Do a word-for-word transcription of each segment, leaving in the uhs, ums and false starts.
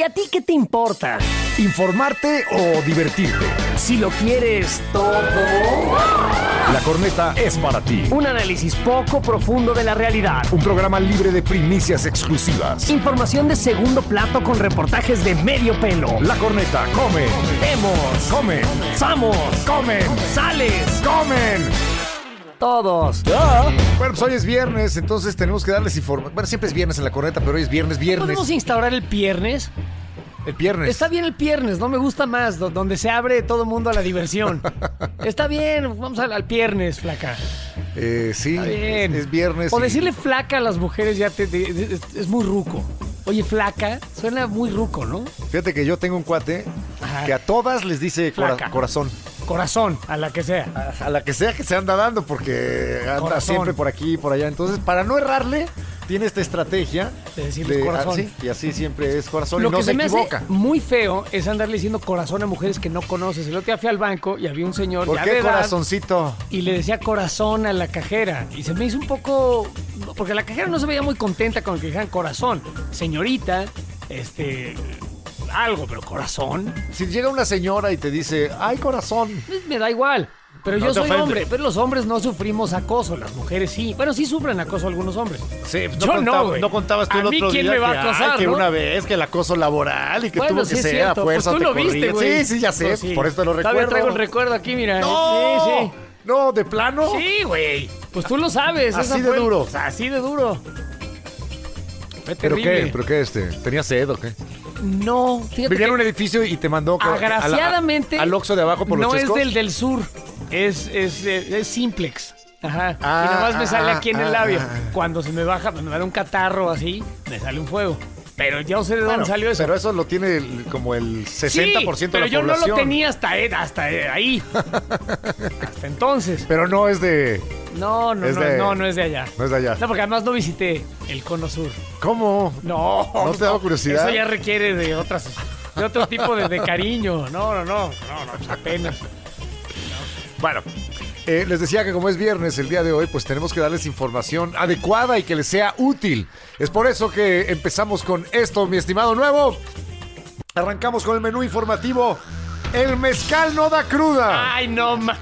a ti qué te importa? ¿Informarte o divertirte? Si lo quieres todo. La Corneta es para ti. Un análisis poco profundo de la realidad. Un programa libre de primicias exclusivas. Información de segundo plato con reportajes de medio pelo. La Corneta come. Vemos. Come. Somos. Comen. Sales. Comen. Todos. Bueno, pues hoy es viernes, entonces tenemos que darles información. Bueno, siempre es viernes en La Corneta, pero hoy es viernes, viernes. ¿Podemos instaurar el viernes? El viernes. Está bien el viernes, no me gusta más, do- donde se abre todo el mundo a la diversión. Está bien, vamos al, al viernes, flaca. Eh, sí, Está bien. es, es viernes. O y- decirle flaca a las mujeres ya te, te- es, es muy ruco. Oye, flaca, suena muy ruco, ¿no? Fíjate que yo tengo un cuate Ajá. que a todas les dice cora- Flaca. corazón. Corazón, a la que sea. A, a la que sea que se anda dando, porque anda Corazón. siempre por aquí y por allá. Entonces, para no errarle, tiene esta estrategia De decirle corazón. así, y así siempre es corazón Lo y no que se se me equivoca. hace muy feo es andarle diciendo corazón a mujeres que no conoces. El otro día fui al banco y había un señor ¿Por ya qué de edad, corazoncito? y le decía corazón a la cajera. Y se me hizo un poco... Porque la cajera no se veía muy contenta con que dijeran corazón. Señorita, este... algo, pero corazón... Si llega una señora y te dice, ay, corazón. pues, me da igual. Pero No yo te soy ofende. hombre. Pero los hombres no sufrimos acoso. Las mujeres sí. Bueno, sí sufren acoso algunos hombres. Sí, Yo no, güey. no contabas tú ¿A el mí otro quién día me va que, a acosar, ay, que no? una vez que el acoso laboral y que Bueno, tuvo sí que es ser cierto. a fuerza Pues tú te lo viste, corría. güey. Sí, sí, ya sé, Pues sí. por esto lo Todavía recuerdo. traigo el recuerdo aquí, mira. ¡No! Sí, sí. No, ¿de plano? Sí, güey. Pues tú lo sabes. Así esa de fue- duro. o sea, así de duro. Fue ¿Pero terrible. qué? ¿Pero qué este? ¿Tenía sed o qué? No, fíjate Vivía que en un edificio y te mandó a- a la- agraciadamente al Oxxo de abajo por no los es chescos. del del sur. Es, es, es, es simplex. Ajá. Ah, y nada más me sale ah, aquí en ah, el labio. ah. Cuando se me baja, me da un catarro así, me sale un fuego. Pero yo sé de Bueno, dónde salió eso. Pero eso lo tiene el- como el sesenta por ciento sí, de pero la yo población. no lo tenía hasta, eh, hasta eh, ahí. Hasta entonces. Pero no es de... No, no, Es no, de- no, no es de allá. No es de allá. No, porque además no visité el Cono Sur. ¿Cómo? No. ¿No te da curiosidad? Eso ya requiere de otras, de otro tipo de, de cariño. No, no, no, no, no, pues apenas. Bueno, eh, les decía que como es viernes el día de hoy, pues tenemos que darles información adecuada y que les sea útil. Es por eso que empezamos con esto, mi estimado nuevo. Arrancamos con el menú informativo. El mezcal no da cruda. Ay, no más,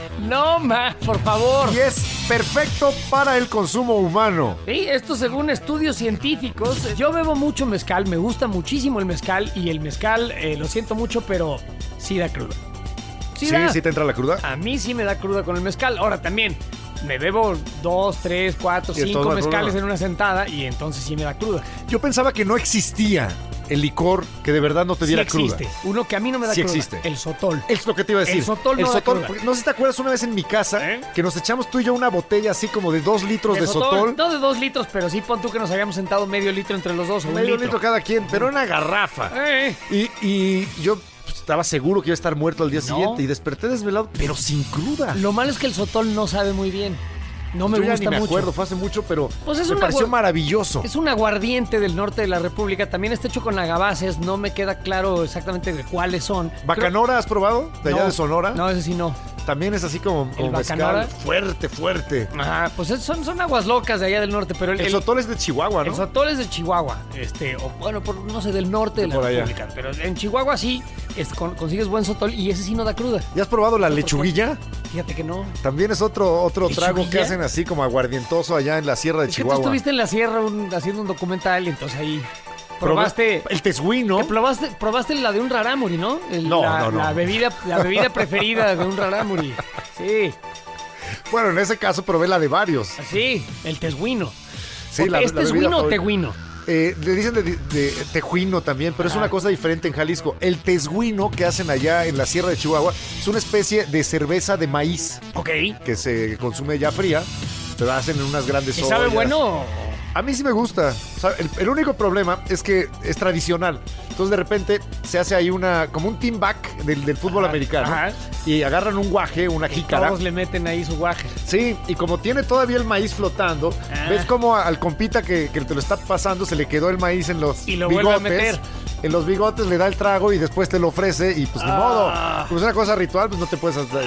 no más, por favor. Y es perfecto para el consumo humano. Sí, esto según estudios científicos. Yo bebo mucho mezcal, me gusta muchísimo el mezcal y el mezcal, eh, lo siento mucho, pero sí da cruda. Sí, Sí, da. sí te entra la cruda. A mí sí me da cruda con el mezcal. Ahora también, me bebo dos, tres, cuatro, Y entonces cinco no hay mezcales problema. en una sentada y entonces sí me da cruda. Yo pensaba que no existía el licor que de verdad no te diera sí cruda. existe. Uno que a mí no me da Sí cruda. existe. El sotol. Es lo que te iba a decir. El sotol no da cruda. porque no sé si te acuerdas una vez en mi casa ¿Eh? que nos echamos tú y yo una botella así como de dos litros de, De sotol. No de dos litros, pero sí pon tú que nos habíamos sentado medio litro entre los dos o un Medio litro. litro cada quien, pero una garrafa. Eh. Y, y yo pues, estaba seguro que iba a estar muerto al día No. siguiente y desperté desvelado, pero sin cruda. Lo malo es que el sotol no sabe muy bien. No me Yo ya gusta ni me mucho. acuerdo, fue hace mucho, pero Pues es me una pareció guar- maravilloso. Es un aguardiente del norte de la República. También está hecho con agaves. No me queda claro exactamente de cuáles son. ¿Bacanora has probado? ¿De allá No. de Sonora? No, ese sí no. También es así como, como Bacanora? mezcal. Fuerte, fuerte. Ajá, pues es- son, son aguas locas de allá del norte, pero el, El, el- sotol es de Chihuahua, ¿no? el sotol es de Chihuahua, este, o bueno, por, no sé, del norte de la Por allá. República. Pero en Chihuahua sí es- con- consigues buen sotol y ese sí no da cruda. ¿Ya has probado la lechuguilla? Fíjate que no. También es otro, otro trago que ¿Lechuguilla? hacen así como aguardientoso allá en la sierra de Es que tú Chihuahua. estuviste en la sierra un- haciendo un documental y entonces ahí probaste... El tesguino. que probaste, probaste la de un rarámuri, ¿no? El- No, la, no, no. La bebida, la bebida preferida de un rarámuri. Sí, Bueno, en ese caso probé la de varios. así, el tesguino. Sí, ¿O la- ¿Es la bebida tesguino o favorita. teguino? Eh, le dicen de, de tejuino también, pero es Ajá. una cosa diferente en Jalisco. El tesguino que hacen allá en la sierra de Chihuahua es una especie de cerveza de maíz Ok. que se consume ya fría, pero hacen en unas grandes ¿Y ollas. sabe bueno? A mí sí me gusta. O sea, el, el único problema es que es tradicional. Entonces de repente se hace ahí una como un team back del, del fútbol Ajá, americano ajá. y agarran un guaje, una jícara. Todos le meten ahí su guaje. Sí, y como tiene todavía el maíz flotando, Ah. ves como al compita que, que te lo está pasando se le quedó el maíz en los Y lo vuelve a bigotes. meter. En los bigotes le da el trago y después te lo ofrece y pues ni Ah. modo. Como es una cosa ritual, pues no te puedes... Ah,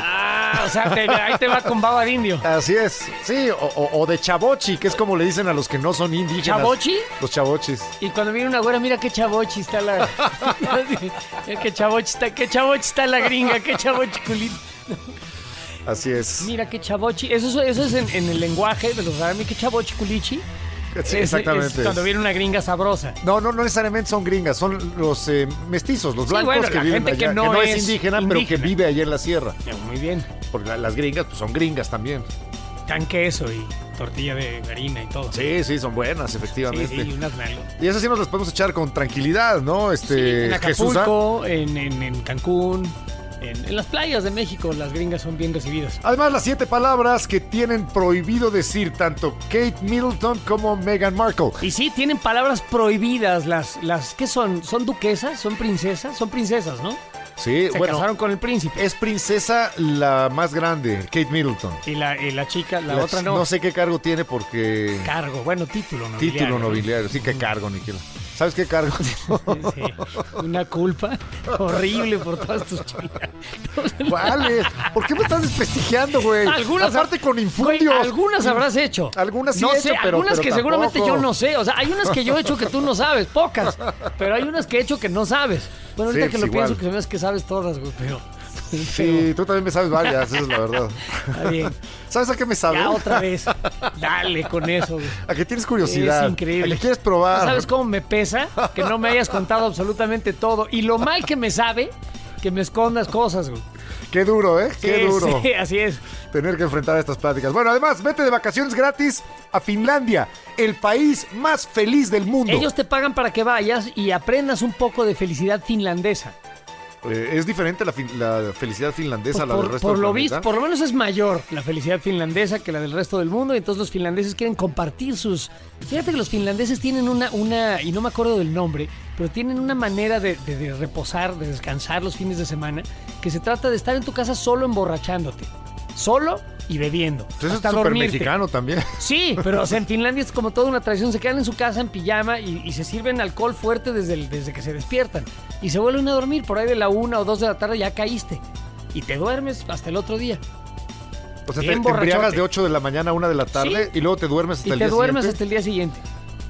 Ah, o sea, te, ahí te va con baba de indio. Así es. Sí, o, o, o de chavochi, que es como le dicen a los que no son indígenas. ¿Chavochi? Los chavochis. Y cuando viene una güera, mira qué chavochi está la... qué chavochi está, qué chavochi está la gringa, qué chavochi culito. Así es. Mira qué chavochi. Eso, eso es en, en el lenguaje de los árabes, qué chavochi culichi. Sí, es, exactamente. Es cuando viene una gringa sabrosa. No, no, no necesariamente son gringas, son los eh, mestizos, los Sí, blancos bueno, que la viven gente allá, que no que no es, es indígena, indígena, pero que vive allá en la sierra. Muy bien. Porque la- las gringas pues, son gringas también. Tan queso y tortilla de harina y todo. Sí, sí, son buenas, sí, efectivamente. sí, y unas nalgas. Y esas sí nos las podemos echar con tranquilidad, ¿no? Sí, Este, en Jesús. Acapulco, en, en, en Cancún, en, en las playas de México, las gringas son bien recibidas. Además, las siete palabras que tienen prohibido decir tanto Kate Middleton como Meghan Markle. Y sí, tienen palabras prohibidas. Las, las ¿qué son? ¿Son duquesas? ¿Son princesas? Son princesas, ¿no? Sí, Se bueno, casaron con el príncipe. es princesa la más grande, Kate Middleton. Y la, y la chica, la, La otra ch- no. No sé qué cargo tiene porque... Cargo, bueno, título nobiliario. Título nobiliario, sí, qué cargo, ni quiero. ¿Sabes qué cargo? Sí, una culpa horrible por todas tus chingadas. ¿Cuáles? ¿Por qué me estás desprestigiando, güey? Algunas, Aparte con güey, infundios. algunas habrás hecho. Algunas sí no he sé, hecho, pero- algunas pero que seguramente tampoco. yo no sé. O sea, hay unas que yo he hecho que tú no sabes, pocas. Pero hay unas que he hecho que no sabes. Bueno, ahorita Sí, que pues lo igual. pienso, que se me hace que sabes todas, güey, pero... Sí, tú también me sabes varias, esa es la verdad. Está bien. ¿Sabes a qué me sabes? Ya otra vez. Dale con eso, güey. ¿A qué tienes curiosidad? Es increíble. ¿A qué quieres probar? ¿Sabes cómo me pesa? Que no me hayas contado absolutamente todo. Y lo mal que me sabe, que me escondas cosas, güey. Qué duro, ¿eh? Qué Sí, duro. Sí, así es. Tener que enfrentar estas pláticas. Bueno, además, vete de vacaciones gratis a Finlandia, el país más feliz del mundo. Ellos te pagan para que vayas y aprendas un poco de felicidad finlandesa. Eh, ¿Es diferente la, fin- la felicidad finlandesa a la por del resto por del lo planeta? visto, por lo menos es mayor la felicidad finlandesa que la del resto del mundo. Y entonces los finlandeses quieren compartir sus... Fíjate que los finlandeses tienen una, una y no me acuerdo del nombre, pero tienen una manera de, de- de reposar, de descansar los fines de semana, que se trata de estar en tu casa solo emborrachándote. Solo y bebiendo. Entonces hasta es súper dormirte. mexicano también. Sí, pero o sea, en Finlandia es como toda una tradición. Se quedan en su casa en pijama y, y se sirven alcohol fuerte desde, el- desde que se despiertan. Y se vuelven a dormir por ahí de la una o dos de la tarde, ya caíste. Y te duermes hasta el otro día. O sea, te, Bien te embriagas borrachote. de ocho de la mañana a una de la tarde Sí. y luego te duermes hasta Y el te día duermes siguiente. hasta el día siguiente.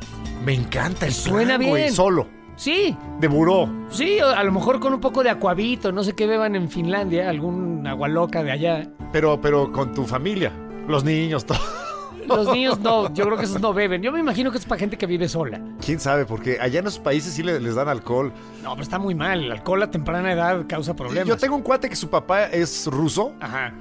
Me encanta el Suena plan, güey, bien. solo, Sí, de buró. sí, o a lo mejor con un poco de acuavito, no sé qué beban en Finlandia, algún agua loca de allá. Pero, pero con tu familia, los niños, todo. Los niños no, yo creo que esos no beben. Yo me imagino que es para gente que vive sola. ¿Quién sabe? Porque allá en esos países sí le- les dan alcohol. No, pero está muy mal. El alcohol a temprana edad causa problemas. Yo tengo un cuate que su papá es ruso Ajá,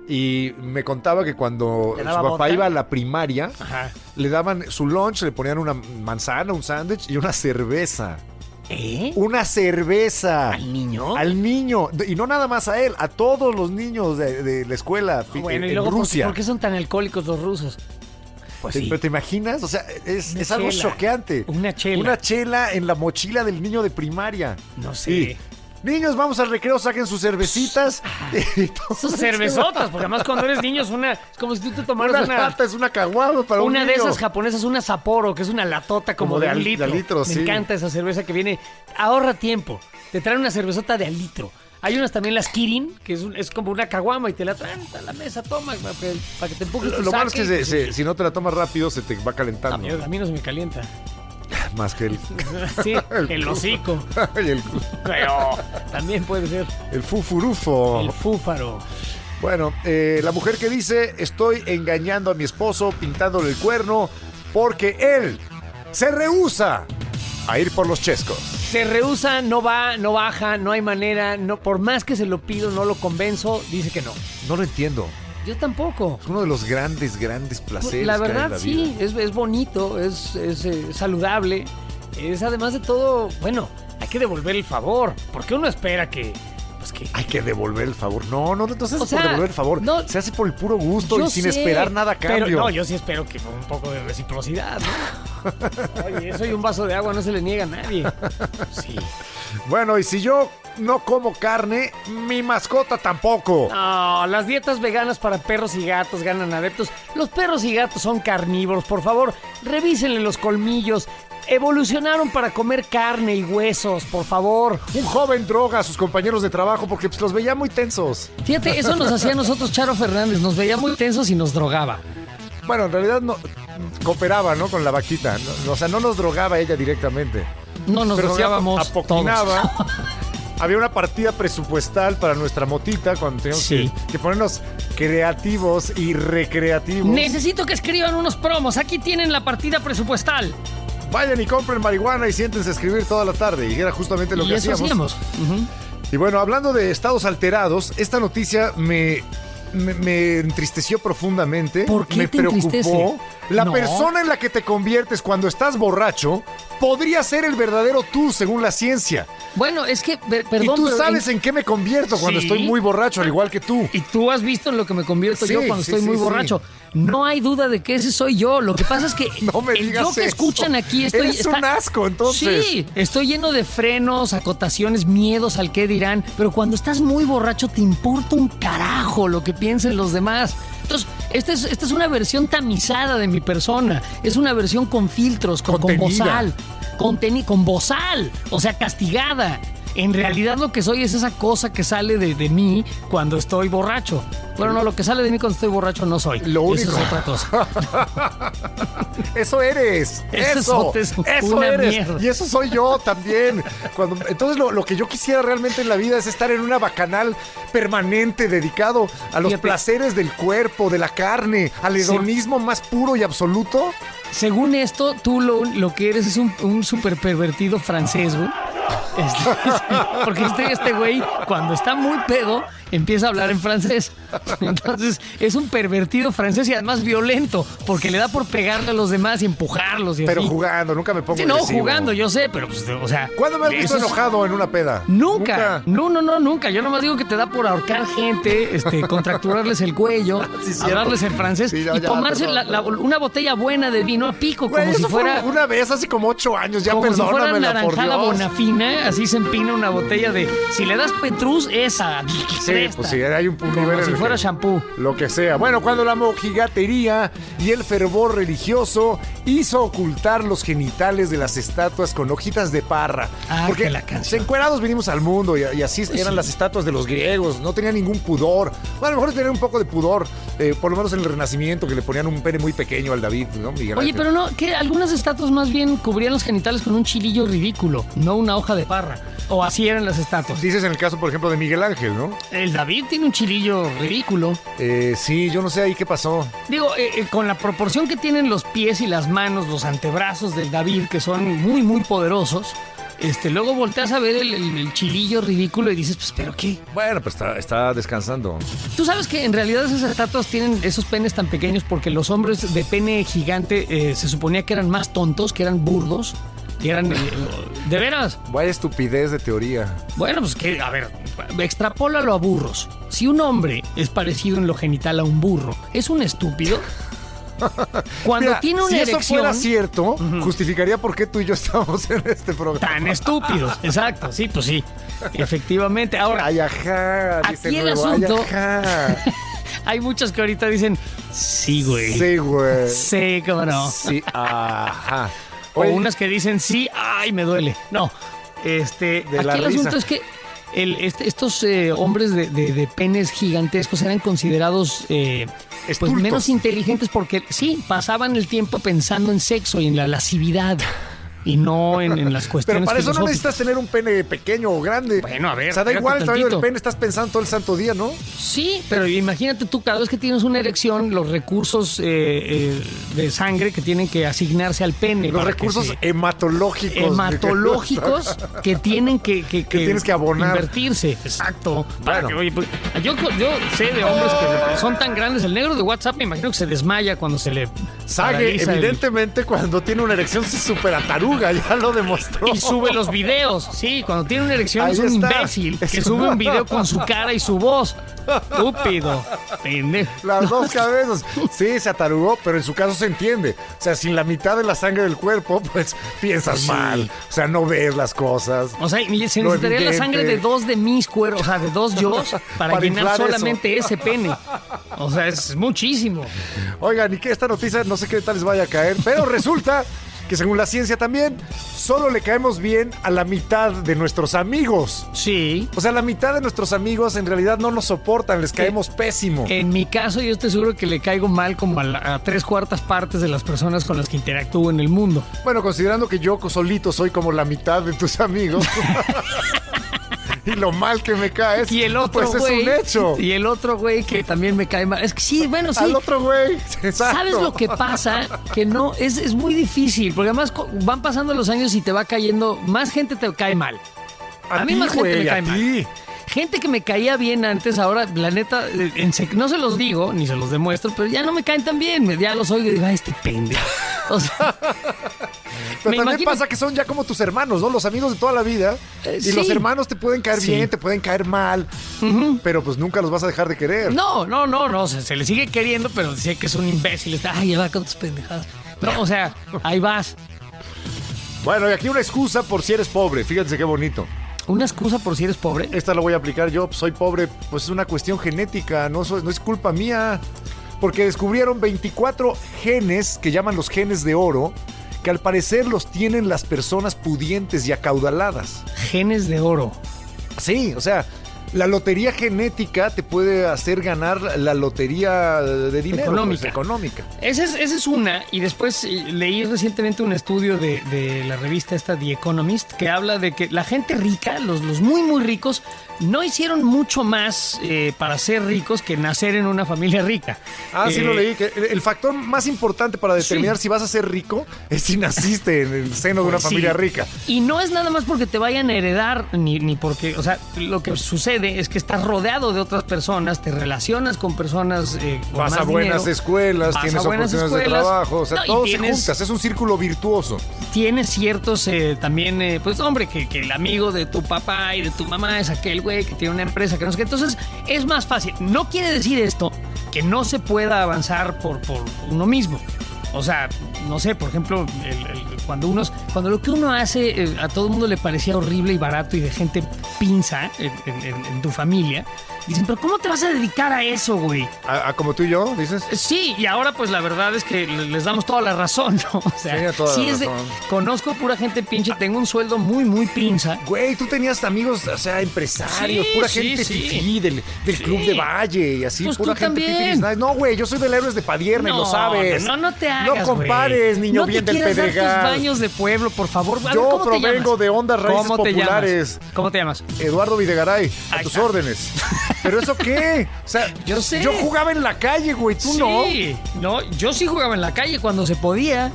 y me contaba que cuando ¿Le su daba papá vodka? iba a la primaria, ajá. le daban su lunch, le ponían una manzana, un sándwich y una cerveza. ¿Eh? ¡Una cerveza! ¿Al niño? Al niño. Y no nada más a él, a todos los niños de, de la escuela fi- Bueno, en y luego, ¿por qué- Rusia. ¿por qué son tan alcohólicos los rusos? Pues ¿Te, sí. pero ¿te imaginas? O sea, es, Una es algo chela. choqueante. Una chela. Una chela en la mochila del niño de primaria. No sé. Sí. Niños, vamos al recreo, saquen sus cervecitas. Y todo Sus eso. cervezotas, porque además cuando eres niño es una... Es como si tú te tomaras Una una... lata, es una caguama para un Una de niño. esas japonesas, una Sapporo, que es una latota como, Como de, de un al- de litro. al litro, Me sí. encanta esa cerveza que viene. Ahorra tiempo. Te traen una cervezota de al litro. Hay unas también, las Kirin, que es, un- es como una caguama y te la traen a la mesa, toma, para que, para que te empujes tu Lo malo es saque que y se- te- se- si no te la tomas rápido, se te va A calentando. mí, a mí no se me calienta. Más que el, Sí, el hocico. el, Pero también puede ser el fufurufo. el fúfaro. Bueno, eh, la mujer que dice, estoy engañando a mi esposo, pintándole el cuerno, porque él se rehúsa a ir por los chescos. Se rehúsa, no va, no baja, no hay manera, no, por más que se lo pido, no lo convenzo, dice que no. No lo entiendo. Yo tampoco. Es uno de los grandes, grandes placeres La que hay en verdad la sí, vida. es, es bonito, es, es, eh, saludable, es además de todo, bueno, hay que devolver el favor, porque uno espera que, pues que... Hay que devolver el favor. No, no, no se hace O sea, por devolver el favor. no- se hace por el puro gusto Yo y sin sé, esperar nada a cambio. Pero no, yo sí espero que un poco de reciprocidad, ¿no? Oye, eso y un vaso de agua no se le niega a nadie. Sí. Bueno, y si yo no como carne, mi mascota tampoco. No, las dietas veganas para perros y gatos ganan adeptos. Los perros y gatos son carnívoros, por favor, revísenle los colmillos. Evolucionaron para comer carne y huesos, por favor. Un joven droga a sus compañeros de trabajo porque pues, los veía muy tensos. Fíjate, eso nos hacía a nosotros Charo Fernández, nos veía muy tensos y nos drogaba. Bueno, en realidad no cooperaba, ¿no? Con la vaquita. No, o sea, no nos drogaba ella directamente. No nos Pero drogábamos sí apoquinaba. Había una partida presupuestal para nuestra motita cuando teníamos sí. que, que ponernos creativos y recreativos. Necesito que escriban unos promos. Aquí tienen la partida presupuestal. Vayan y compren marihuana y siéntense a escribir toda la tarde. Y era justamente lo y que eso hacíamos. hacíamos. Uh-huh. Y bueno, hablando de estados alterados, esta noticia me, me, me entristeció profundamente. ¿Por qué me te preocupó. entristece? La No. persona en la que te conviertes cuando estás borracho podría ser el verdadero tú, según la ciencia. Bueno, es que, per- perdón. y tú pero sabes en... en qué me convierto cuando ¿Sí? estoy muy borracho, al igual que tú. Y tú has visto en lo que me convierto Sí, yo cuando sí, estoy sí, muy sí. borracho. No hay duda de que ese soy yo. Lo que pasa es que No me el digas yo que eso. escuchan aquí estoy... Eres está- un asco, entonces. Sí, estoy lleno de frenos, acotaciones, miedos al qué dirán. Pero cuando estás muy borracho te importa un carajo lo que piensen los demás. Entonces, esta es, esta es una versión tamizada de mi persona. Es una versión con filtros, con, con Contenida. bozal. Conteni- con bozal, o sea, castigada. En realidad lo que soy es esa cosa que sale de, de mí cuando estoy borracho. Bueno, no, lo que sale de mí cuando estoy borracho no soy. Lo único. Eso es otra cosa. Eso eres. Eso Eso. es Eso una eres. mierda. Y eso soy yo también. Cuando, entonces lo, lo que yo quisiera realmente en la vida es estar en una bacanal permanente dedicado a los Fíjate. placeres del cuerpo, de la carne, al hedonismo más puro y absoluto. Según esto, tú lo, lo que eres es un, un super pervertido francés, güey. Este, porque este, este güey, cuando está muy pedo, empieza a hablar en francés. Entonces, es un pervertido francés y además violento, porque le da por pegarle a los demás y empujarlos y Pero así. jugando, nunca me pongo Sí, no, agresivo. jugando, yo sé, pero pues, o sea... ¿Cuándo me has visto eso es- enojado en una peda? Nunca. No, no, no, nunca. Yo nomás digo que te da por ahorcar gente, este, contracturarles el cuello, Sí, cierto. hablarles en francés Sí, ya, y ya, tomarse perdón, la- la- una botella buena de vino a pico, Güey, como si eso fue fuera... una vez hace como ocho años. Ya Como si fuera perdónamela, por naranjada Dios. bonafina, así se empina una botella de... Si le das Petrus, esa. Sí, pues sí, hay un un Como nivel en si el fuera que- shampoo. Lo que sea. Bueno, cuando la mojigatería y el fervor religioso hizo ocultar los genitales de las estatuas con hojitas de parra. Ah, Porque que la canción. encuerados vinimos al mundo y, y así Pues eran sí. las estatuas de los griegos. No tenían ningún pudor. Bueno, a lo mejor tenían un poco de pudor, eh, por lo menos en el Renacimiento, que le ponían un pene muy pequeño al David, ¿no? Miguel Oye, Ángel. pero no, que algunas estatuas más bien cubrían los genitales con un chilillo ridículo, no una hoja de parra. O así eran las estatuas. Dices en el caso, por ejemplo, de Miguel Ángel, ¿no? El David tiene un chilillo ridículo. Eh, sí, yo no sé ahí qué pasó. Digo, eh, eh, con la proporción que tienen los pies y las manos, los antebrazos del David, que son muy, muy poderosos, este, luego volteas a ver el, el- el chilillo ridículo y dices, pues, ¿pero qué? Bueno, pues está, está descansando. Tú sabes que en realidad esas estatuas tienen esos penes tan pequeños porque los hombres de pene gigante eh, se suponía que eran más tontos, que eran burdos, y eran... eh, ¿de veras? Vaya estupidez de teoría. Bueno, pues que, a ver, extrapólalo a burros. Si un hombre es parecido en lo genital a un burro, ¿es un estúpido? Cuando Mira, tiene una si erección... eso fuera cierto, justificaría por qué tú y yo estamos en este programa. Tan estúpidos, exacto, sí, pues sí, efectivamente. Ahora, Ay, ajá, Aquí dice el nuevo, ay, asunto- ajá. hay muchos que ahorita dicen, sí, güey. Sí, güey. Sí, cómo no. Sí, ajá. O Oye, unas que dicen, sí, ay, me duele. No, este, De la aquí el risa. asunto es que el- este- estos eh, hombres de, de- de penes gigantescos eran considerados eh, pues Estultos. menos inteligentes porque sí, pasaban el tiempo pensando en sexo y en la lascividad y no en, en las pero cuestiones para eso no filosóficas. necesitas tener un pene pequeño o grande. Bueno, a ver, O sea, da espérate igual el tamaño del tantito. pene, estás pensando todo el santo día, ¿no? Sí, pero imagínate tú, cada vez que tienes una erección, los recursos eh, eh, de sangre que tienen que asignarse al pene. Los para que recursos se- hematológicos. hematológicos que tienen que, que, Que tienes que abonar. invertirse. Exacto. Para Bueno. que, oye, pues, yo, yo sé de hombres que son tan grandes. El negro de WhatsApp me imagino que se desmaya cuando se le Sage, paraliza el- evidentemente, cuando tiene una erección se super ataruga. taruga, ya lo demostró. Y sube los videos. Sí, cuando tiene una erección Ahí es un está. imbécil que Es- sube un video con su cara y su voz. Estúpido. Pendejo. Las dos cabezas. Sí, se atarugó, pero en su caso se entiende. O sea, sin la mitad de la sangre del cuerpo, pues piensas Sí. mal. O sea, no ves las cosas. O sea, y se Lo necesitaría la evidente. sangre de dos de mis cueros, o sea, de dos yo, para, Para llenar inflar eso. solamente ese pene. O sea, es muchísimo. Oigan, y que esta noticia no sé qué tal les vaya a caer, pero resulta que según la ciencia también, solo le caemos bien a la mitad de nuestros amigos. Sí. O sea, la mitad de nuestros amigos en realidad no nos soportan, les caemos pésimo. En mi caso, yo estoy seguro que le caigo mal como a, la- a tres cuartas partes de las personas con las que interactúo en el mundo. Bueno, considerando que yo solito soy como la mitad de tus amigos y lo mal que me caes, Y el otro pues güey. es un hecho. Y el otro güey que también me cae mal. Es que sí, bueno, sí. Al otro güey. Exacto. ¿Sabes lo que pasa? Que no, es, es muy difícil, porque además co- van pasando los años y te va cayendo, más gente te cae mal. A, A mí ti, más gente güey, me a cae mal. ti. Gente que me caía bien antes, ahora, la neta, eh, en sec- no se los digo, ni se los demuestro, pero ya no me caen tan bien. Me- Ya los oigo y digo, ay, este pendejo. O sea, Pero me también imagino- pasa que son ya como tus hermanos, ¿no? Los amigos de toda la vida. Eh, y sí. los hermanos te pueden caer Sí. bien, te pueden caer mal, pero pues nunca los vas a dejar de querer. no, no, no, no, se, se le sigue queriendo, pero decía que es un imbécil. Está, ay, ya va con tus pendejadas. No, o sea, ahí vas. Bueno, y aquí una excusa por si eres pobre. Fíjense qué bonito. Una excusa por si eres pobre. Esta la voy a aplicar yo. Soy pobre, pues es una cuestión genética, no, soy- no es culpa mía. Porque descubrieron veinticuatro genes que llaman los genes de oro, que al parecer los tienen las personas pudientes y acaudaladas. Genes de oro. Sí, o sea, la lotería genética te puede hacer ganar la lotería de dinero. Económica. pues, económica. Esa es, esa es una, y después eh, leí recientemente un estudio de, de la revista esta The Economist que habla de que la gente rica, los, los muy muy ricos, no hicieron mucho más eh, para ser ricos que nacer en una familia rica. Ah, sí Eh, lo leí. Que el, el factor más importante para determinar Sí. si vas a ser rico es si naciste en el seno de una Pues sí. familia rica. Y no es nada más porque te vayan a heredar, ni, ni porque, o sea, lo que sucede es que estás rodeado de otras personas, te relacionas con personas eh, con Vas más a buenas dinero, escuelas, vas tienes a buenas oportunidades de escuelas. trabajo, o sea, No, y todo se tienes- juntas, es un círculo virtuoso. Tienes ciertos eh, también, eh, pues hombre, que, que el amigo de tu papá y de tu mamá es aquel güey que tiene una empresa que no sé qué. Entonces es más fácil. No quiere decir esto que no se pueda avanzar por, por uno mismo. O sea, no sé, por ejemplo, el- el- cuando unos, cuando lo que uno hace eh, a todo el mundo le parecía horrible y barato y de gente pinza en, en- en- en tu familia, dicen, pero ¿cómo te vas a dedicar a eso, güey? A, a como tú y yo, dices. Sí, y ahora pues la verdad es que le- les damos toda la razón, ¿no? O sea, Tiene toda sí la es de- razón. conozco pura gente pinche, tengo un sueldo muy, muy pinza. Güey, tú tenías amigos, o sea, empresarios, Sí, pura sí, gente sí. fifí del, del Sí. club de Valle y así, Pues pura tú gente también. pipiris nice. No, güey, yo soy del Héroes de Padierna y lo sabes. No, no te hagas, No compares, güey. niño no bien te del quieras dar Pedregal. tus baños de pueblo, por favor. A ver, Yo ¿cómo te provengo llamas? de ondas raíces ¿Cómo te populares. llamas? ¿Cómo te llamas? Eduardo Videgaray, a Ahí tus está. órdenes. ¿Pero eso qué? O sea, Yo sé. yo jugaba en la calle, güey, tú no. Sí, no, yo sí jugaba en la calle cuando se podía.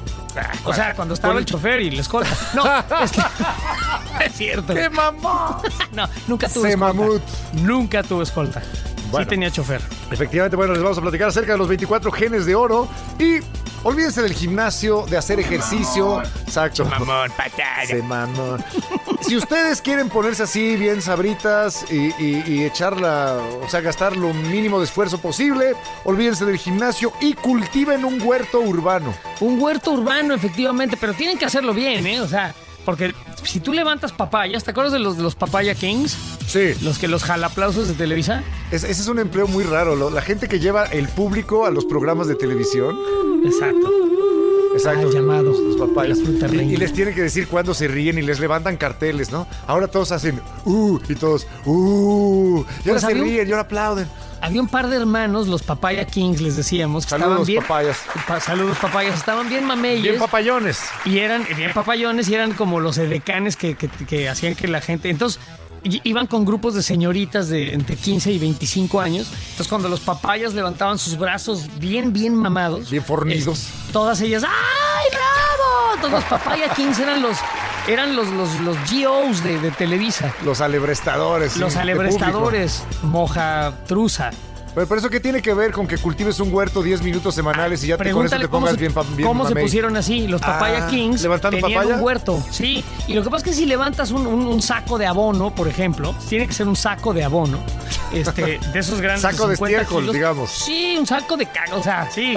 O sea, cuando estaba Con- el chofer y la escolta. No, es, es cierto. ¡Qué mamón! No, nunca tuve Se escolta. mamut. Nunca tuve escolta. Bueno. Sí tenía chofer. Efectivamente, bueno, les vamos a platicar acerca de los veinticuatro genes de oro y olvídense del gimnasio, de hacer ejercicio. Exacto. Mamón, patada. Se mamó. Si ustedes quieren ponerse así bien sabritas y, y, y echarla, o sea, gastar lo mínimo de esfuerzo posible, olvídense del gimnasio y cultiven un huerto urbano. Un huerto urbano, efectivamente, pero tienen que hacerlo bien, ¿eh? O sea, porque si tú levantas papayas, ¿te acuerdas de los, de los Papaya Kings? Sí, Los que los jalaplausos de Televisa. es- ese es un empleo muy raro. lo- La gente que lleva el público a los programas de televisión. Exacto. Exacto. Ah, llamado. Los, los papayas. La fruta Y, reina. y les tienen que decir cuándo se ríen y les levantan carteles, ¿no? Ahora todos hacen uh y todos uh. Y ahora Pues se había un- ríen y ahora aplauden. Había un par de hermanos, los Papaya Kings, les decíamos, que Saludos, estaban bien. papayas. Pa- saludos, papayas. Estaban bien mameyes. Bien papayones. Y eran bien papayones y eran como los edecanes que, que, que hacían que la gente. Entonces, i- iban con grupos de señoritas de entre quince y veinticinco años. Entonces, cuando los papayas levantaban sus brazos bien, bien mamados, Bien fornidos. es- todas ellas, ¡ay, bravo! Entonces, los Papaya Kings eran los, eran los, los, los G Os de, de Televisa. Los alebrestadores. sí, Los de alebrestadores, moja truza. Pero, ¿pero eso qué tiene que ver con que cultives un huerto diez minutos semanales y ya te, con eso te pongas se, bien, bien ¿Cómo mamey? se pusieron así? Los Papaya Ah, Kings ¿levantando tenían papaya? un huerto. Sí, y lo que pasa es que si levantas un, un, un saco de abono, por ejemplo, tiene que ser un saco de abono, este, de esos grandes. Saco de cincuenta estiércol, kilos. digamos. Sí, un saco de cago, o sea, sí.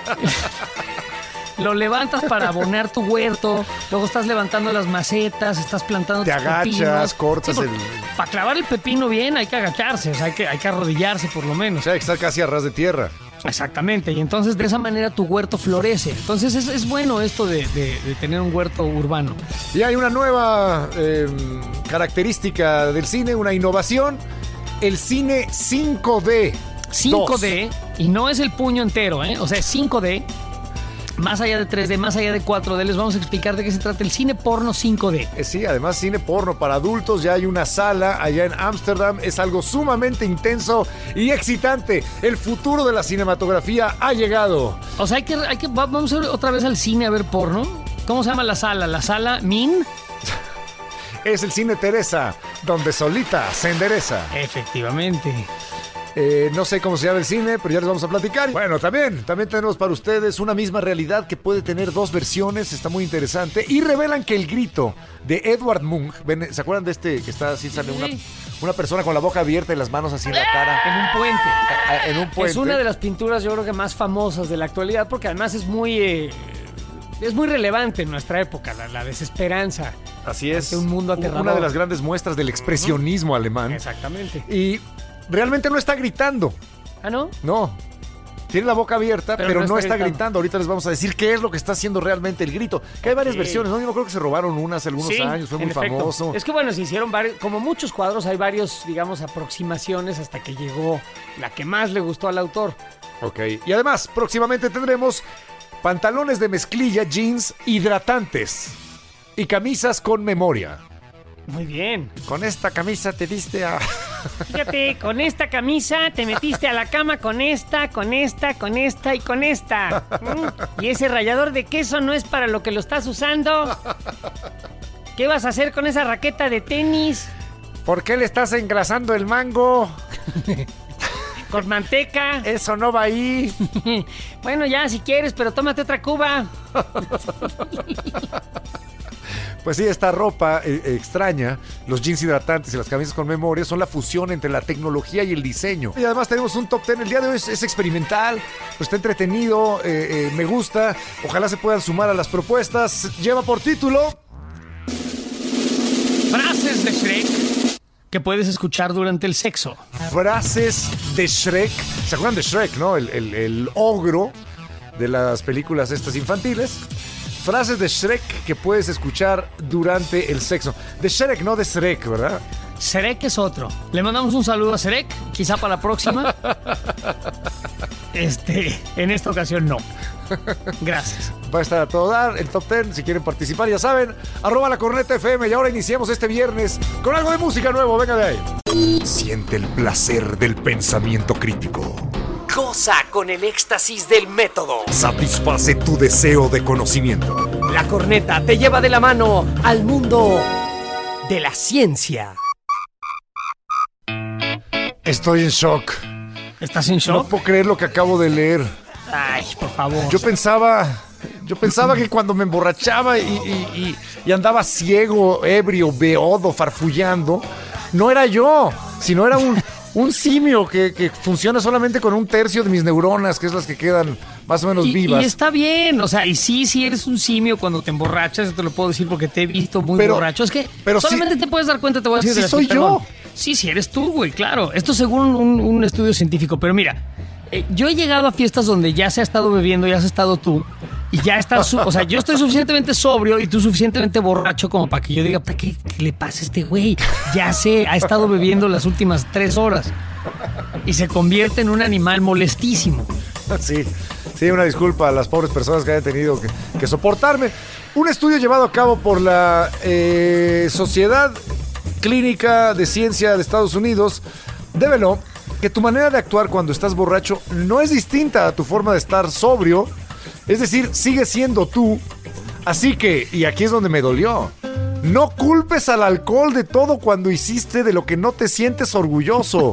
Lo levantas para abonar tu huerto, luego estás levantando las macetas, estás plantando Te tus agachas, pepinos. cortas Sí, el... Para clavar el pepino bien hay que agacharse, o sea, hay que, hay que arrodillarse por lo menos. O sea, hay que estar casi a ras de tierra. Exactamente, y entonces de esa manera tu huerto florece. Entonces es, es bueno esto de, de, de tener un huerto urbano. Y hay una nueva eh, característica del cine, una innovación, el cine cinco D. cinco D, y no es el puño entero, ¿eh? O sea, es cinco D. Más allá de tres D, más allá de cuatro D, les vamos a explicar de qué se trata el cine porno cinco D. Eh, sí, además cine porno para adultos, ya hay una sala allá en Ámsterdam, es algo sumamente intenso y excitante. El futuro de la cinematografía ha llegado. O sea, hay que, hay que vamos a ir otra vez al cine a ver porno. ¿Cómo se llama la sala? ¿La sala Min? Es el cine Teresa, donde solita se endereza. Efectivamente. Eh, no sé cómo se llama el cine, pero ya les vamos a platicar. Bueno, también, también tenemos para ustedes una misma realidad que puede tener dos versiones, está muy interesante. Y revelan que el grito de Edvard Munch, ¿ven? ¿Se acuerdan de este que está así, sale una, una persona con la boca abierta y las manos así en la cara? En un puente. A- a- en un puente. Es una de las pinturas, yo creo que más famosas de la actualidad, porque además es muy, eh, es muy relevante en nuestra época, la, la desesperanza. Así es. Ante un mundo aterrador. Una de las grandes muestras del expresionismo alemán. Exactamente. Y realmente no está gritando, ¿Ah, no? no. Tiene la boca abierta, pero, Pero no, no está, está gritando. gritando. Ahorita les vamos a decir qué es lo que está haciendo realmente el grito. Que hay varias Ok. versiones, ¿no? Yo me acuerdo que se robaron unas hace algunos Sí, años, fue en muy efecto. famoso. Es que bueno, se hicieron varios, como muchos cuadros, hay varios, digamos, aproximaciones hasta que llegó la que más le gustó al autor. Ok. Y además, próximamente tendremos pantalones de mezclilla, jeans hidratantes y camisas con memoria. Muy bien. Con esta camisa te diste a... Fíjate, con esta camisa te metiste a la cama con esta, con esta, con esta y con esta. ¿Mm? Y ese rallador de queso no es para lo que lo estás usando. ¿Qué vas a hacer con esa raqueta de tenis? ¿Por qué le estás engrasando el mango? Con manteca. Eso no va ahí. Bueno, ya si quieres, pero tómate otra cuba. Pues sí, esta ropa eh, eh, extraña, los jeans hidratantes y las camisas con memoria son la fusión entre la tecnología y el diseño. Y además tenemos un top ten. El día de hoy es, es experimental, pues está entretenido, eh, eh, me gusta. Ojalá se puedan sumar a las propuestas. Lleva por título... Frases de Shrek que puedes escuchar durante el sexo. Frases de Shrek. ¿Se acuerdan de Shrek, no? El, el, el ogro de las películas estas infantiles. Frases de Shrek que puedes escuchar durante el sexo. De Shrek, no de Shrek, ¿verdad? Shrek es otro. Le mandamos un saludo a Shrek, quizá para la próxima. Este, en esta ocasión no. Gracias. Va a estar a todo dar el top ten. Si quieren participar, ya saben, arroba la corneta F M. Y ahora iniciamos este viernes con algo de música nuevo. Venga de ahí. Siente el placer del pensamiento crítico. Goza con el éxtasis del método. Satisface tu deseo de conocimiento. La corneta te lleva de la mano al mundo de la ciencia. Estoy en shock. ¿Estás en No shock? puedo creer lo que acabo de leer. Ay, por favor. Yo pensaba, yo pensaba que cuando me emborrachaba y, y- y- y andaba ciego, ebrio, beodo, farfullando, no era yo, sino era un, un simio que, que funciona solamente con un tercio de mis neuronas, que es las que quedan más o menos Y, vivas. y está bien, o sea, y sí, sí eres un simio cuando te emborrachas, te lo puedo decir porque te he visto muy Pero- borracho. Es que pero solamente sí- te puedes dar cuenta, te voy a decir. sí de la- soy perdón. yo. Sí, sí, eres tú, güey, claro. Esto según un, un estudio científico, pero mira, eh, yo he llegado a fiestas donde ya se ha estado bebiendo, ya has estado tú, y ya estás, su- o sea, yo estoy suficientemente sobrio y tú suficientemente borracho como para que yo diga, ¿para qué, qué le pasa a este güey? Ya sé, ha estado bebiendo las últimas tres horas y se convierte en un animal molestísimo. Sí, sí, una disculpa a las pobres personas que hayan tenido que, que soportarme. Un estudio llevado a cabo por la eh, Sociedad Clínica de Ciencia de Estados Unidos develó que tu manera de actuar cuando estás borracho no es distinta a tu forma de estar sobrio. Es decir, sigue siendo tú. Así que, y aquí es donde me dolió, no culpes al alcohol de todo cuando hiciste de lo que no te sientes orgulloso.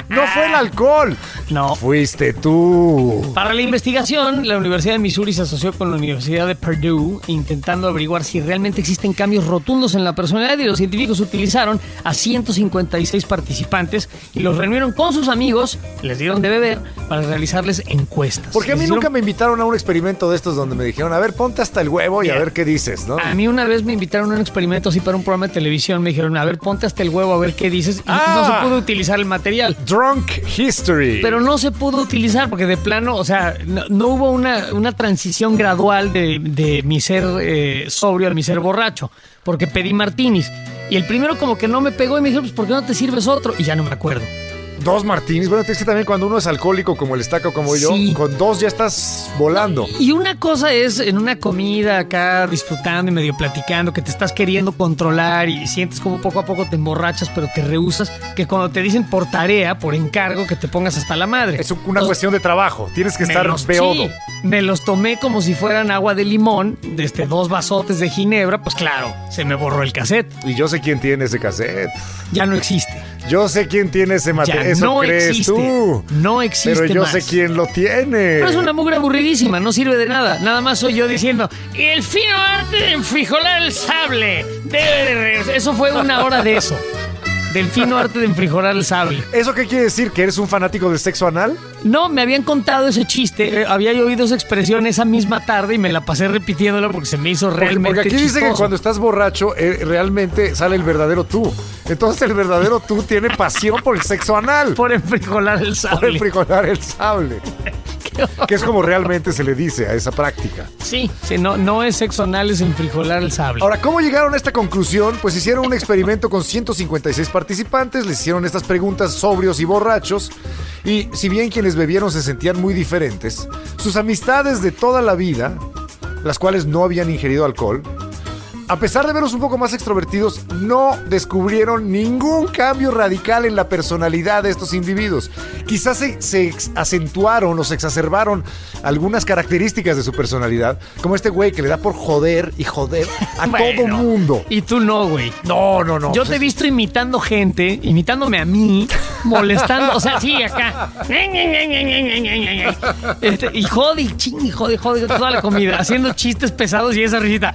No fue el alcohol. No. Fuiste tú. Para la investigación, la Universidad de Missouri se asoció con la Universidad de Purdue intentando averiguar si realmente existen cambios rotundos en la personalidad, y los científicos utilizaron a ciento cincuenta y seis participantes y los reunieron con sus amigos, les dieron de beber para realizarles encuestas. Porque a mí Les nunca dieron... me invitaron a un experimento de estos donde me dijeron, a ver, ponte hasta el huevo y Mira, a ver qué dices, ¿no? A mí una vez me invitaron a un experimento así para un programa de televisión. Me dijeron, a ver, ponte hasta el huevo a ver qué dices. Y Ah. no se pudo utilizar el material. Drunk History. Pero no se pudo utilizar porque de plano, o sea, no, no hubo una, una transición gradual de, de mi ser eh, sobrio al mi ser borracho. Porque pedí martinis. Y el primero como que no me pegó y me dijeron, pues, ¿por qué no te sirves otro? Y ya no me acuerdo. Dos martinis. Bueno, es que también cuando uno es alcohólico como el Estaca, como yo, Sí. con dos ya estás volando. Y una cosa es en una comida acá disfrutando y medio platicando que te estás queriendo controlar y sientes como poco a poco te emborrachas pero te rehusas, que cuando te dicen por tarea, por encargo, que te pongas hasta la madre. Es una Los- cuestión de trabajo. Tienes que me estar los- beodo. sí, me los tomé como si fueran agua de limón, desde dos vasotes de ginebra, pues claro, se me borró el cassette. Y yo sé quién tiene ese cassette. Ya no existe. Yo sé quién tiene ese Ya material. Eso no crees existe. tú. No existe Pero yo más. sé quién lo tiene. Pero es una mugre aburridísima, no sirve de nada. Nada más soy yo diciendo, el fino arte de enfrijolar el sable. De- Eso fue una hora de eso. Del fino arte de enfrijolar el sable. ¿Eso qué quiere decir? ¿Que eres un fanático del sexo anal? No, me habían contado ese chiste. eh, Había yo oído esa expresión esa misma tarde y me la pasé repitiéndola porque se me hizo Porque, realmente porque aquí dice que chistoso. cuando estás borracho, eh, realmente sale el verdadero tú. Entonces el verdadero tú tiene pasión por el sexo anal. Por enfrijolar el sable. Por enfrijolar el sable. Que es como realmente se le dice a esa práctica. Sí, sí, no, no es sexo anal, es enfrijolar el sable. Ahora, ¿cómo llegaron a esta conclusión? Pues hicieron un experimento con ciento cincuenta y seis participantes, les hicieron estas preguntas sobrios y borrachos, y si bien quienes bebieron se sentían muy diferentes, sus amistades de toda la vida, las cuales no habían ingerido alcohol, a pesar de verlos un poco más extrovertidos, no descubrieron ningún cambio radical en la personalidad de estos individuos. Quizás se, se ex- acentuaron o se exacerbaron algunas características de su personalidad, como este güey que le da por joder y joder a todo Bueno, mundo. Y tú no, güey. No, no, no. Yo pues te he es- visto imitando gente, imitándome a mí, molestando, o sea, sí, acá. Este, y jode, y ching, y jode, jode toda la comida, haciendo chistes pesados y esa risita.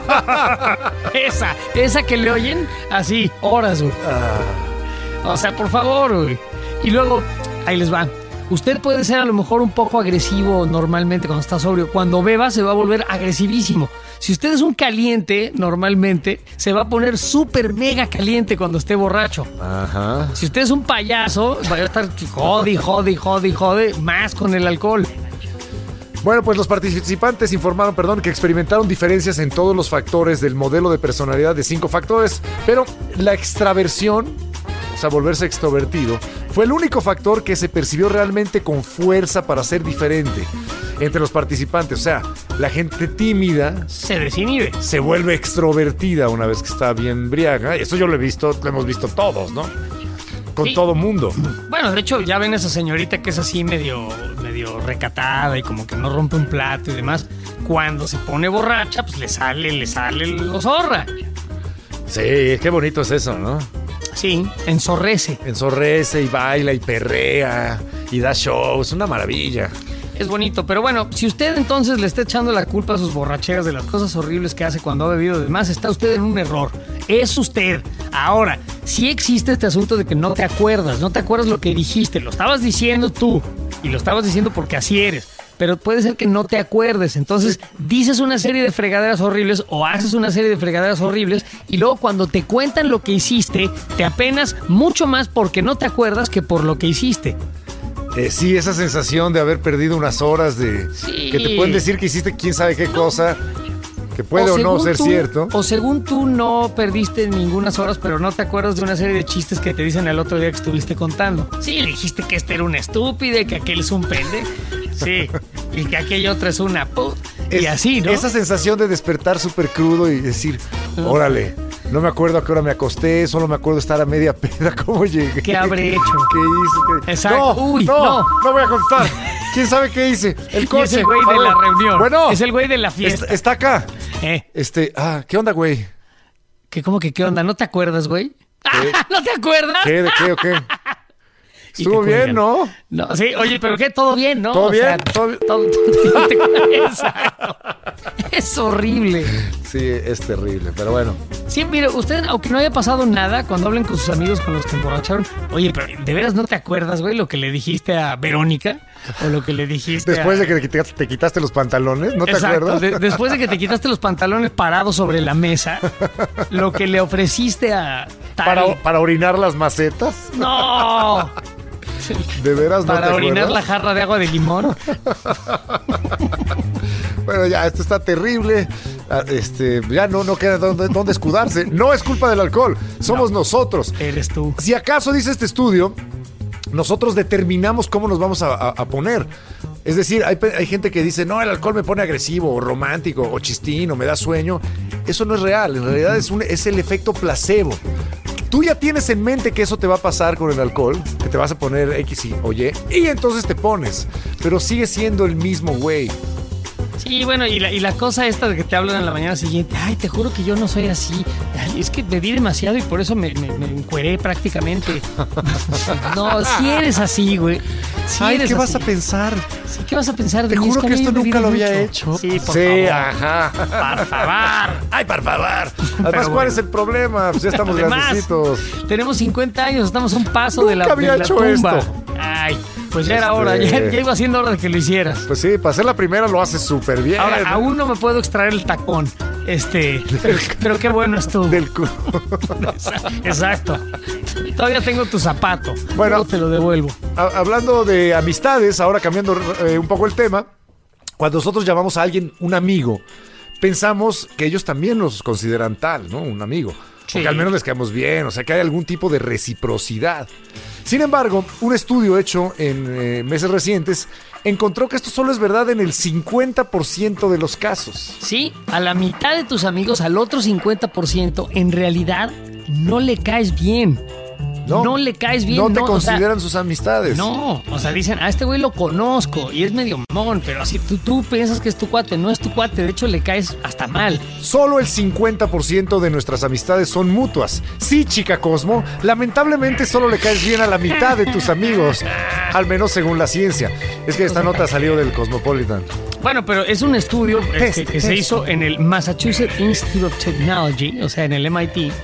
Esa, esa que le oyen así, horas, güey. O sea, por favor, güey. Y luego, ahí les va. Usted puede ser a lo mejor un poco agresivo normalmente cuando está sobrio. Cuando beba se va a volver agresivísimo. Si usted es un caliente, normalmente se va a poner súper mega caliente cuando esté borracho. Ajá. Si usted es un payaso, va a estar jode, jode, jode, jode, más con el alcohol. Bueno, pues los participantes informaron, perdón, que experimentaron diferencias en todos los factores del modelo de personalidad de cinco factores, pero la extraversión, o sea, volverse extrovertido, fue el único factor que se percibió realmente con fuerza para ser diferente entre los participantes. O sea, la gente tímida Se desinhibe. se vuelve extrovertida una vez que está bien briaga. Eso yo lo he visto, lo hemos visto todos, ¿no? Con Sí. todo mundo. Bueno, de hecho, ya ven esa señorita que es así medio, medio recatada y como que no rompe un plato y demás. Cuando se pone borracha, pues le sale, le sale lo zorra. Sí, qué bonito es eso, ¿no? Sí, enzorrece. Enzorrece y baila y perrea y da show. Es una maravilla. Es bonito, pero bueno, si usted entonces le está echando la culpa a sus borracheras de las cosas horribles que hace cuando ha bebido de más, está usted en un error. Es usted. Ahora, sí existe este asunto de que no te acuerdas, no te acuerdas lo que dijiste, lo estabas diciendo tú y lo estabas diciendo porque así eres. Pero puede ser que no te acuerdes, entonces dices una serie de fregaderas horribles o haces una serie de fregaderas horribles y luego cuando te cuentan lo que hiciste, te apenas mucho más porque no te acuerdas que por lo que hiciste. Eh, sí, esa sensación de haber perdido unas horas de... Sí. Que te pueden decir que hiciste quién sabe qué cosa, que puede o, no según ser tú- cierto. O según tú no perdiste ningunas horas, pero no te acuerdas de una serie de chistes que te dicen el otro día que estuviste contando. Sí, le dijiste que este era un estúpido y que aquel es un pende. Sí, y que aquella otra es una put. Y Es- así, ¿no? Esa sensación de despertar súper crudo y decir, órale, no me acuerdo a qué hora me acosté, solo me acuerdo estar a media peda, cómo llegué. ¿Qué habré hecho? ¿Qué hice? ¿Qué- Exacto. No, Uy, no, no. no voy a contestar. ¿Quién sabe qué hice? El Y coche. es el güey A de ver. la reunión. Bueno. Es el güey de la fiesta. Está, está acá. Eh, Este, ah, ¿qué onda, güey? ¿qué, cómo que qué onda? ¿No te acuerdas, güey? Ah, ¿no te acuerdas? ¿Qué? ¿De qué o qué? Estuvo bien, ¿no? No, sí, oye, pero ¿qué? ¿Todo bien, no? ¿Todo o bien? Sea, ¿Todo bien? todo, todo, exacto. Es horrible. Sí, es terrible, pero bueno. Sí, mire, usted, aunque no haya pasado nada, cuando hablen con sus amigos con los que emborracharon, oye, pero ¿de veras no te acuerdas, güey, lo que le dijiste a Verónica? O lo que le dijiste Después a... de que te quitaste, te quitaste los pantalones, ¿no te Exacto, acuerdas? de- después de que te quitaste los pantalones parados sobre la mesa, lo que le ofreciste a tal... Para, para orinar las macetas. ¡No! De veras no Para te orinar la acuerdas. jarra de agua de limón. Bueno, ya, esto está terrible. Ah, Este, ya no, no queda dónde, dónde escudarse. No es culpa del alcohol, somos nosotros. Eres tú. Si acaso, dice este estudio, nosotros determinamos cómo nos vamos a, a- a poner. Es decir, hay, pe- hay gente que dice, no, el alcohol me pone agresivo, o romántico, o chistín, o me da sueño. Eso no es real, en realidad es, un, es el efecto placebo. Tú ya tienes en mente que eso te va a pasar con el alcohol, que te vas a poner X y o Y, y entonces te pones, pero sigue siendo el mismo güey. Sí, bueno, y la, y la cosa esta de que te hablan en la mañana siguiente, ay, te juro que yo no soy así. Ay, es que bebí demasiado y por eso me, me, me encueré prácticamente. No, si eres así, güey. Si Ay, eres ¿qué vas así. a pensar? Sí, ¿qué vas a pensar de Te mí? juro Es que a mí esto me nunca lo vive había mucho. hecho. Sí, por Sí, favor. ajá. Por favor. Ay, por favor. Además, Pero ¿cuál bueno. es el problema? Pues ya estamos Además, grandecitos. tenemos cincuenta años, estamos a un paso de la, Nunca había de la hecho tumba. esto. Ay, pues ya era Este- hora, ya, ya iba siendo hora de que lo hicieras. Pues sí, para ser la primera lo haces súper bien. Ahora, aún no me puedo extraer el tacón. Este, pero, pero qué bueno estuvo. Del cu- Exacto. Todavía tengo tu zapato. Bueno. Luego te lo devuelvo. Ha- Hablando de amistades, ahora cambiando eh, un poco el tema, cuando nosotros llamamos a alguien un amigo, pensamos que ellos también nos consideran tal, ¿no? Un amigo. Sí. O que al menos les caemos bien, o sea, que hay algún tipo de reciprocidad. Sin embargo, un estudio hecho en eh, meses recientes encontró que esto solo es verdad en el cincuenta por ciento de los casos. Sí, a la mitad de tus amigos, al otro cincuenta por ciento, en realidad no le caes bien. No, No le caes bien. No te no, o sea, consideran sus amistades. No, o sea, dicen, a este güey lo conozco y es medio mamón, pero así tú, tú piensas que es tu cuate, no es tu cuate, de hecho le caes hasta mal. Solo el cincuenta por ciento de nuestras amistades son mutuas. Sí, chica Cosmo, lamentablemente solo le caes bien a la mitad de tus amigos, al menos según la ciencia. Es que esta nota salió del Cosmopolitan. Bueno, pero es un estudio este, Test, que se test. hizo en el Massachusetts Institute of Technology, o sea, en el M I T,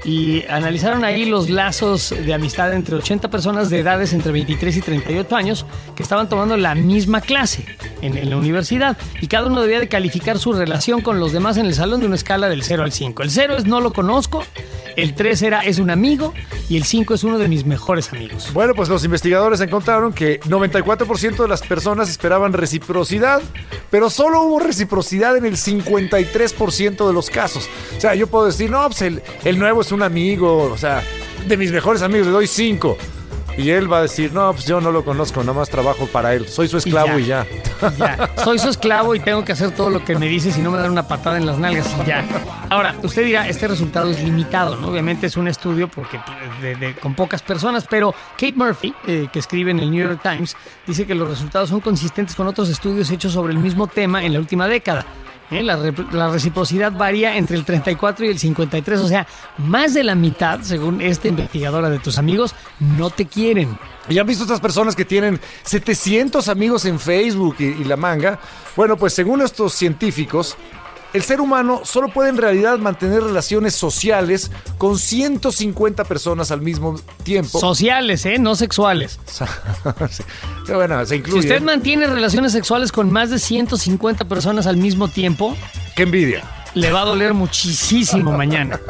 y analizaron ahí los lazos de amistad entre ochenta personas de edades entre veintitrés y treinta y ocho años que estaban tomando la misma clase en, en la universidad, y cada uno debía de calificar su relación con los demás en el salón de una escala del cero al cinco. El cero es no lo conozco, el tres era es un amigo y el cinco es uno de mis mejores amigos. Bueno, pues los investigadores encontraron que noventa y cuatro por ciento de las personas esperaban reciprocidad, pero solo hubo reciprocidad en el cincuenta y tres por ciento de los casos. O sea, yo puedo decir, no, pues el, el nuevo es un amigo, o sea, de mis mejores amigos le doy cinco. Y él va a decir, no, pues yo no lo conozco, nada más trabajo para él. Soy su esclavo y ya. Ya, soy su esclavo y tengo que hacer todo lo que me dice, si no me dan una patada en las nalgas y ya. Ahora, usted dirá, este resultado es limitado, ¿no? Obviamente es un estudio porque de- de- con pocas personas, pero Kate Murphy, eh, que escribe en el New York Times, dice que los resultados son consistentes con otros estudios hechos sobre el mismo tema en la última década. ¿Eh? La, re- la reciprocidad varía entre el treinta y cuatro y el cincuenta y tres, o sea, más de la mitad, según esta investigadora, de tus amigos no te quieren. ¿Y han visto estas personas que tienen setecientos amigos en Facebook y, y la manga? Bueno, pues según estos científicos, el ser humano solo puede en realidad mantener relaciones sociales con ciento cincuenta personas al mismo tiempo. Sociales, ¿eh? No sexuales. Sí. Pero bueno, se Si incluye. usted mantiene relaciones sexuales con más de ciento cincuenta personas al mismo tiempo, ¡Qué envidia! le va a doler muchísimo mañana.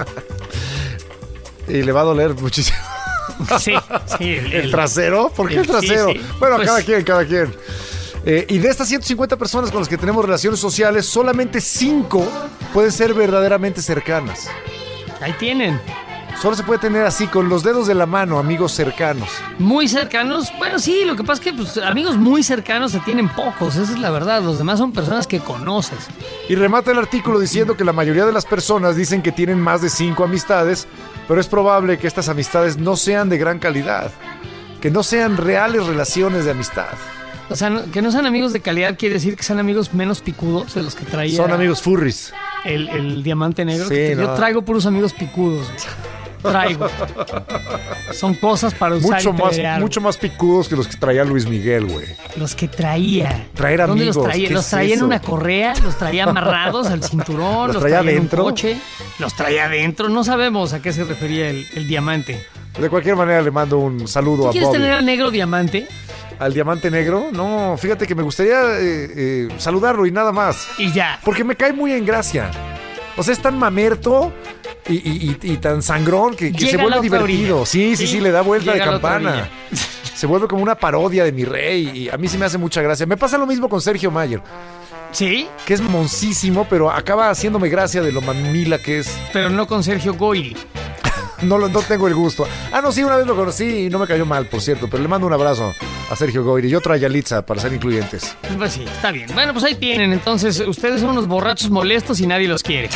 Y le va a doler muchísimo. Sí, sí. El, ¿El trasero? ¿Por qué el el- sí, trasero? sí. Bueno, Pues- cada quien, cada quien. Eh, y de estas ciento cincuenta personas con las que tenemos relaciones sociales, solamente cinco pueden ser verdaderamente cercanas. Ahí tienen. Solo se puede tener así, con los dedos de la mano, amigos cercanos. Muy cercanos. Bueno, sí, lo que pasa es que pues, amigos muy cercanos se tienen pocos. Esa es la verdad. Los demás son personas que conoces. Y remata el artículo diciendo que la mayoría de las personas dicen que tienen más de cinco amistades, pero es probable que estas amistades no sean de gran calidad, que no sean reales relaciones de amistad. O sea, no- que no sean amigos de calidad quiere decir que sean amigos menos picudos de los que traía Son amigos furries. el, el diamante negro. Sí, que no. Yo traigo puros amigos picudos. traigo. Son cosas para usar Mucho y más, pelear. mucho más picudos que los que traía Luis Miguel, güey. Los que traía. Traer ¿Dónde amigos, los traía? ¿qué ¿Los es traía en eso? una correa? ¿Los traía amarrados al cinturón? ¿Los ¿Los, traía traía en un adentro? coche? ¿Los traía adentro? No sabemos a qué se refería el, el diamante. De cualquier manera le mando un saludo ¿Tú a quieres Bobby. tener al negro diamante? ¿Al diamante negro? No, fíjate que me gustaría eh, eh, saludarlo y nada más. Y ya. Porque me cae muy en gracia. O sea, es tan mamerto y, y- y- y tan sangrón que, que Llega se a la vuelve otra divertido. orilla. Sí, sí, Sí, sí, le da vuelta de llega a la otra campana. orilla. Se vuelve como una parodia de mi rey y a mí sí me hace mucha gracia. Me pasa lo mismo con Sergio Mayer, Sí, que es moncísimo, pero acaba haciéndome gracia de lo mamila que es. pero no con Sergio Goyri. No, lo- no tengo el gusto. Ah, no, sí, una vez lo conocí y no me cayó mal, por cierto, pero le mando un abrazo a Sergio Goyri y otro a Yalitza para ser incluyentes. Pues sí, está bien. Bueno, pues ahí tienen. Entonces, ustedes son unos borrachos molestos y nadie los quiere.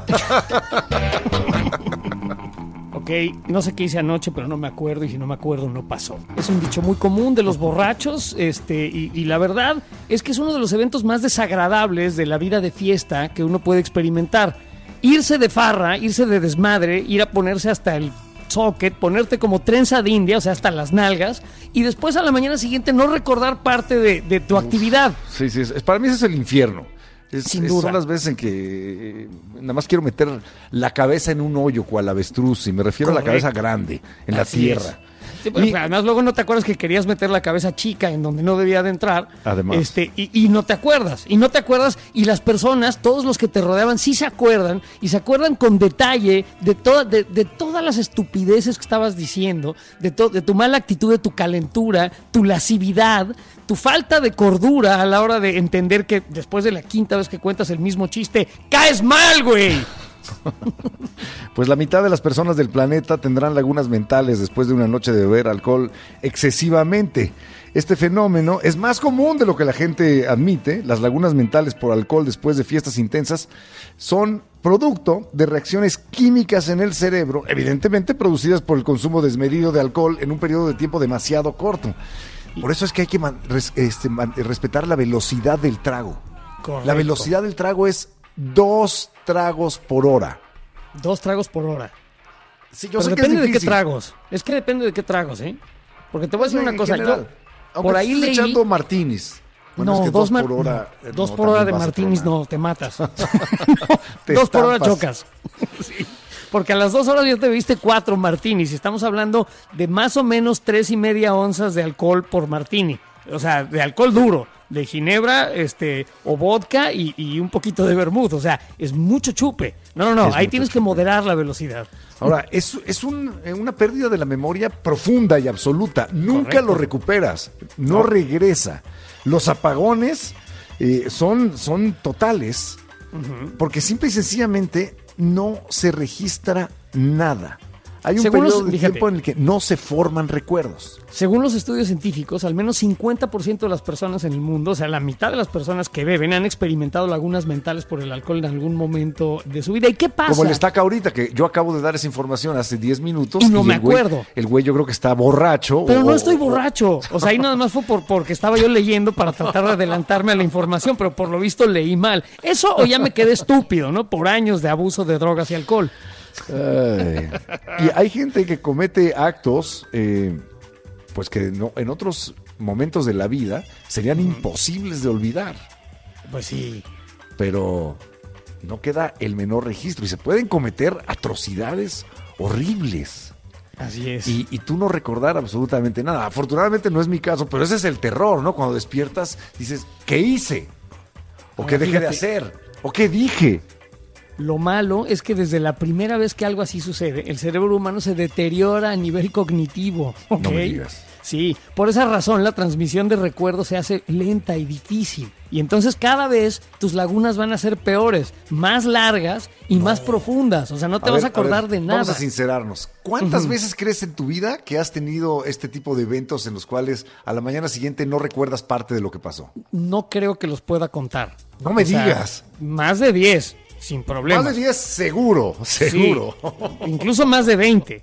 Ok, no sé qué hice anoche, pero no me acuerdo, y si no me acuerdo, no pasó. Es un dicho muy común de los borrachos, este, y, y la verdad es que es uno de los eventos más desagradables de la vida de fiesta que uno puede experimentar. Irse de farra, irse de desmadre, ir a ponerse hasta el socket, ponerte como trenza de india, o sea, hasta las nalgas, y después a la mañana siguiente no recordar parte de, de tu actividad. Sí, sí, es- para mí ese es el infierno. Es- Sin es- duda. Son las veces en que eh, nada más quiero meter la cabeza en un hoyo cual avestruz, y me refiero a la Correcto. cabeza grande, en la Así tierra. es. Sí, pues, Y- además luego no te acuerdas que querías meter la cabeza chica en donde no debía de entrar. Además. Este, y, y no te acuerdas. Y no te acuerdas. Y las personas, todos los que te rodeaban, sí se acuerdan. Y se acuerdan con detalle de, toda, de, de todas las estupideces que estabas diciendo. De, to- de tu mala actitud, de tu calentura, tu lascividad, tu falta de cordura a la hora de entender que después de la quinta vez que cuentas el mismo chiste, ¡caes mal, güey! Pues la mitad de las personas del planeta tendrán lagunas mentales después de una noche de beber alcohol excesivamente. Este fenómeno es más común de lo que la gente admite. Las lagunas mentales por alcohol después de fiestas intensas son producto de reacciones químicas en el cerebro, evidentemente producidas por el consumo desmedido de alcohol en un periodo de tiempo demasiado corto. Por eso es que hay que man- res- este, man- respetar la velocidad del trago. Correcto. La velocidad del trago es dos tragos por hora. Dos tragos por hora. Sí, yo Pero sé que es depende de qué difícil. tragos. Es que depende de qué tragos, ¿eh? Porque te voy a decir En una cosa. general. Yo, Aunque por ahí estés leí... echando martinis. Bueno, no, es que dos, dos mar- por hora. no, eh, dos no, por hora de también vas a martinis, tronar. no, te matas. Te dos por hora estampas. chocas. Sí. Porque a las dos horas ya te bebiste cuatro martinis. Y estamos hablando de más o menos tres y media onzas de alcohol por martini. O sea, de alcohol duro. De ginebra, este, o vodka y, y un poquito de vermouth. O sea, es mucho chupe. No, no, no. Es Ahí mucho tienes que chupe. moderar la velocidad. Ahora, es, es un- eh, una pérdida de la memoria profunda y absoluta. Nunca Correcto. lo recuperas. No, regresa. Los apagones eh, son, son totales porque simple y sencillamente no se registra nada. Hay un Según los- periodo de fíjate. tiempo en el que no se forman recuerdos. Según los estudios científicos, al menos cincuenta por ciento de las personas en el mundo, o sea, la mitad de las personas que beben, han experimentado lagunas mentales por el alcohol en algún momento de su vida. ¿Y qué pasa? Como el estaca ahorita, que yo acabo de dar esa información hace diez minutos. Y no me el güey- acuerdo. El güey yo creo que está borracho. Pero o- no estoy o- borracho. O sea, ahí nada más fue por, porque estaba yo leyendo para tratar de adelantarme a la información, pero por lo visto leí mal. Eso o ya me quedé estúpido, ¿no? Por años de abuso de drogas y alcohol. Ay. Y hay gente que comete actos, eh, pues que no, en otros momentos de la vida serían imposibles de olvidar, Pues sí. pero no queda el menor registro y se pueden cometer atrocidades horribles. Así es. Y, y tú no recordar absolutamente nada. Afortunadamente no es mi caso, pero ese es el terror, ¿no? Cuando despiertas dices, ¿qué hice? ¿O Ahora, qué dejé de fíjate. hacer? ¿O qué dije? Lo malo es que desde la primera vez que algo así sucede, el cerebro humano se deteriora a nivel cognitivo. ¿ok? No me digas. Sí, por esa razón la transmisión de recuerdos se hace lenta y difícil. Y entonces cada vez tus lagunas van a ser peores, más largas y más profundas. O sea, no te A vas ver, a acordar ver, de nada. Vamos a sincerarnos. ¿Cuántas veces crees en tu vida que has tenido este tipo de eventos en los cuales a la mañana siguiente no recuerdas parte de lo que pasó? No creo que los pueda contar. No me O sea, digas. Más de diez, sin problema. Más de diez seguro, seguro. Incluso más de veinte.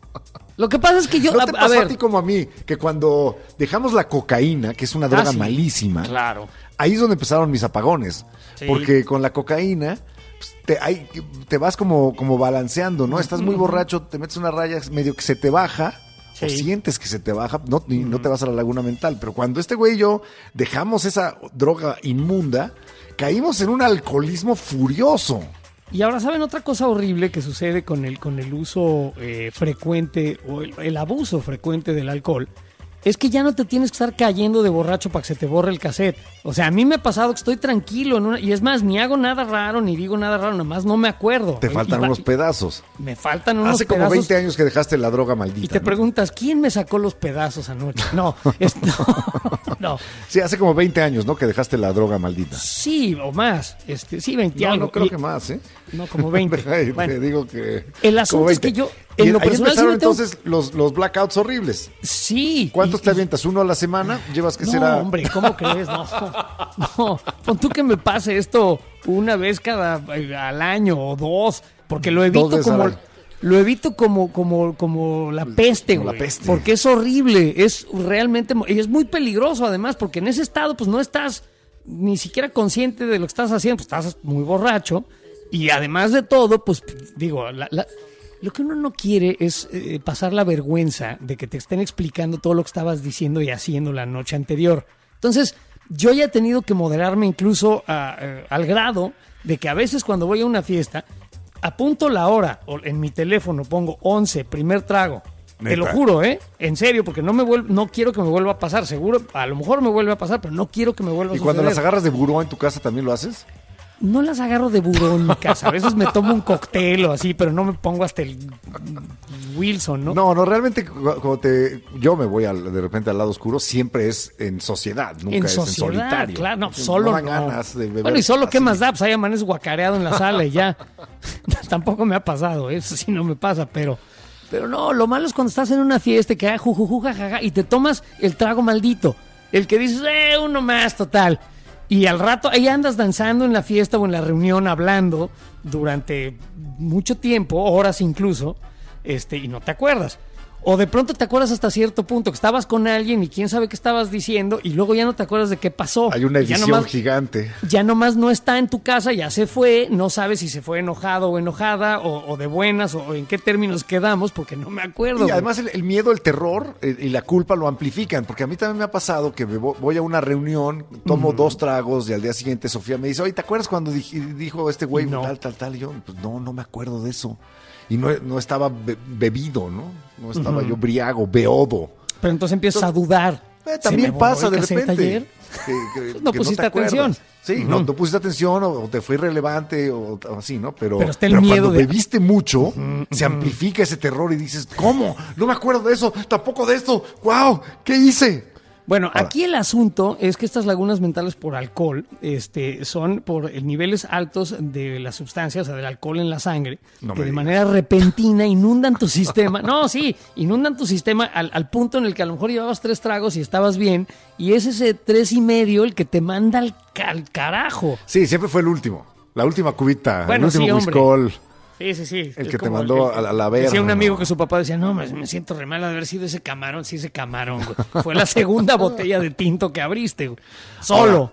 Lo que pasa es que yo... ¿No a, te a pasó a, ver, ti como a mí que cuando dejamos la cocaína, que es una droga Ah, sí. malísima, Claro. ahí es donde empezaron mis apagones? Sí. Porque con la cocaína pues, te, hay, te vas como, como balanceando, ¿no? Estás muy borracho, te metes una raya, medio que se te baja, sí. o sientes que se te baja, no, y no te vas a la laguna mental. Pero cuando este güey y yo dejamos esa droga inmunda, caímos en un alcoholismo furioso. Y ahora, ¿saben otra cosa horrible que sucede con el, con el uso eh, frecuente o el, el abuso frecuente del alcohol? Es que ya no te tienes que estar cayendo de borracho para que se te borre el cassette. O sea, a mí me ha pasado que estoy tranquilo en una, y es más, ni hago nada raro, ni digo nada raro, nada más no me acuerdo. Te faltan y, unos pedazos. Me faltan unos Hace pedazos. Hace como veinte años que dejaste la droga maldita. Y te ¿no? preguntas, ¿quién me sacó los pedazos anoche? No, es, no, no. Sí, hace como veinte años, ¿no? Que dejaste la droga maldita. Sí, o más. Este, sí, veinte no, algo. No, creo y, que más, ¿eh? No, como veinte. Te bueno, digo que... El asunto es que yo... En y lo ahí personal, empezaron sí tengo... entonces los, los blackouts horribles. Sí. ¿Cuántos y, te avientas? ¿Uno a la semana? ¿Llevas que no, será? No, hombre, ¿cómo crees? No, no. Pon tú que me pase esto una vez cada al año o dos, porque lo evito como... Lo evito como, como, como la peste, güey. La peste. Porque es horrible, es realmente... Y es muy peligroso, además, porque en ese estado, pues, no estás ni siquiera consciente de lo que estás haciendo, pues estás muy borracho. Y además de todo, pues, digo, la... la lo que uno no quiere es eh, pasar la vergüenza de que te estén explicando todo lo que estabas diciendo y haciendo la noche anterior. Entonces, yo ya he tenido que moderarme incluso a, eh, al grado de que a veces cuando voy a una fiesta, apunto la hora o en mi teléfono, pongo once, primer trago. ¿Neta? Te lo juro, ¿eh? En serio, porque no me vuelvo, no quiero que me vuelva a pasar. Seguro, a lo mejor me vuelve a pasar, pero no quiero que me vuelva a ¿Y suceder. cuando las agarras de buró en tu casa también lo haces? No las agarro de buró en mi casa. A veces me tomo un cóctel o así, pero no me pongo hasta el Wilson, ¿no? No, no, realmente como te, yo me voy al, de repente al lado oscuro, siempre es en sociedad, nunca en es sociedad, en solitario. Claro, no, solo no. no. Ganas de beber bueno, y solo así. ¿Qué más da? Pues ahí amaneces guacareado en la sala y ya. Tampoco me ha pasado, eso sí no me pasa, pero... Pero no, lo malo es cuando estás en una fiesta que hay jujuju, jajaja, y te tomas el trago maldito. El que dices, eh, uno más, total. Y al rato ahí andas danzando en la fiesta o en la reunión hablando durante mucho tiempo, horas incluso, este, y no te acuerdas. O de pronto te acuerdas hasta cierto punto que estabas con alguien y quién sabe qué estabas diciendo y luego ya no te acuerdas de qué pasó. Hay una edición nomás, gigante. Ya nomás no está en tu casa, ya se fue, no sabes si se fue enojado o enojada o, o de buenas o, o en qué términos quedamos porque no me acuerdo. Y además el, el miedo, el terror eh, y la culpa lo amplifican, porque a mí también me ha pasado que me voy a una reunión, tomo uh-huh. dos tragos y al día siguiente Sofía me dice, oye, ¿te acuerdas cuando di- dijo este güey no. tal, tal, tal? Y yo, pues no, no me acuerdo de eso. Y no, no estaba be- bebido, ¿no? No estaba uh-huh. yo briago, beodo. Pero entonces empiezas entonces, a dudar. Eh, también pasa de repente. Ayer? Que, que, no que pusiste no atención. Sí, uh-huh. no, no pusiste atención o, o te fue irrelevante o, o así, ¿no? Pero, pero, está el pero miedo cuando de... bebiste mucho, uh-huh. se amplifica ese terror y dices, ¿cómo? No me acuerdo de eso, tampoco de esto. ¡Wow! ¿Qué hice? Bueno, Ahora. aquí el asunto es que estas lagunas mentales por alcohol este, son por niveles altos de las sustancias, o sea, del alcohol en la sangre, no que de manera repentina inundan tu sistema. No, sí, inundan tu sistema al, al punto en el que a lo mejor llevabas tres tragos y estabas bien, y es ese tres y medio el que te manda al, al carajo. Sí, siempre fue el último, la última cubita, bueno, el último sí, whiskol. Sí, sí, sí. El que te mandó el, el, a la verga. Decía un amigo ¿no? que su papá decía, no, me, me siento re mal de haber sido ese camarón. Sí, ese camarón, güey. Fue la segunda botella de tinto que abriste, güey. Solo. Ahora,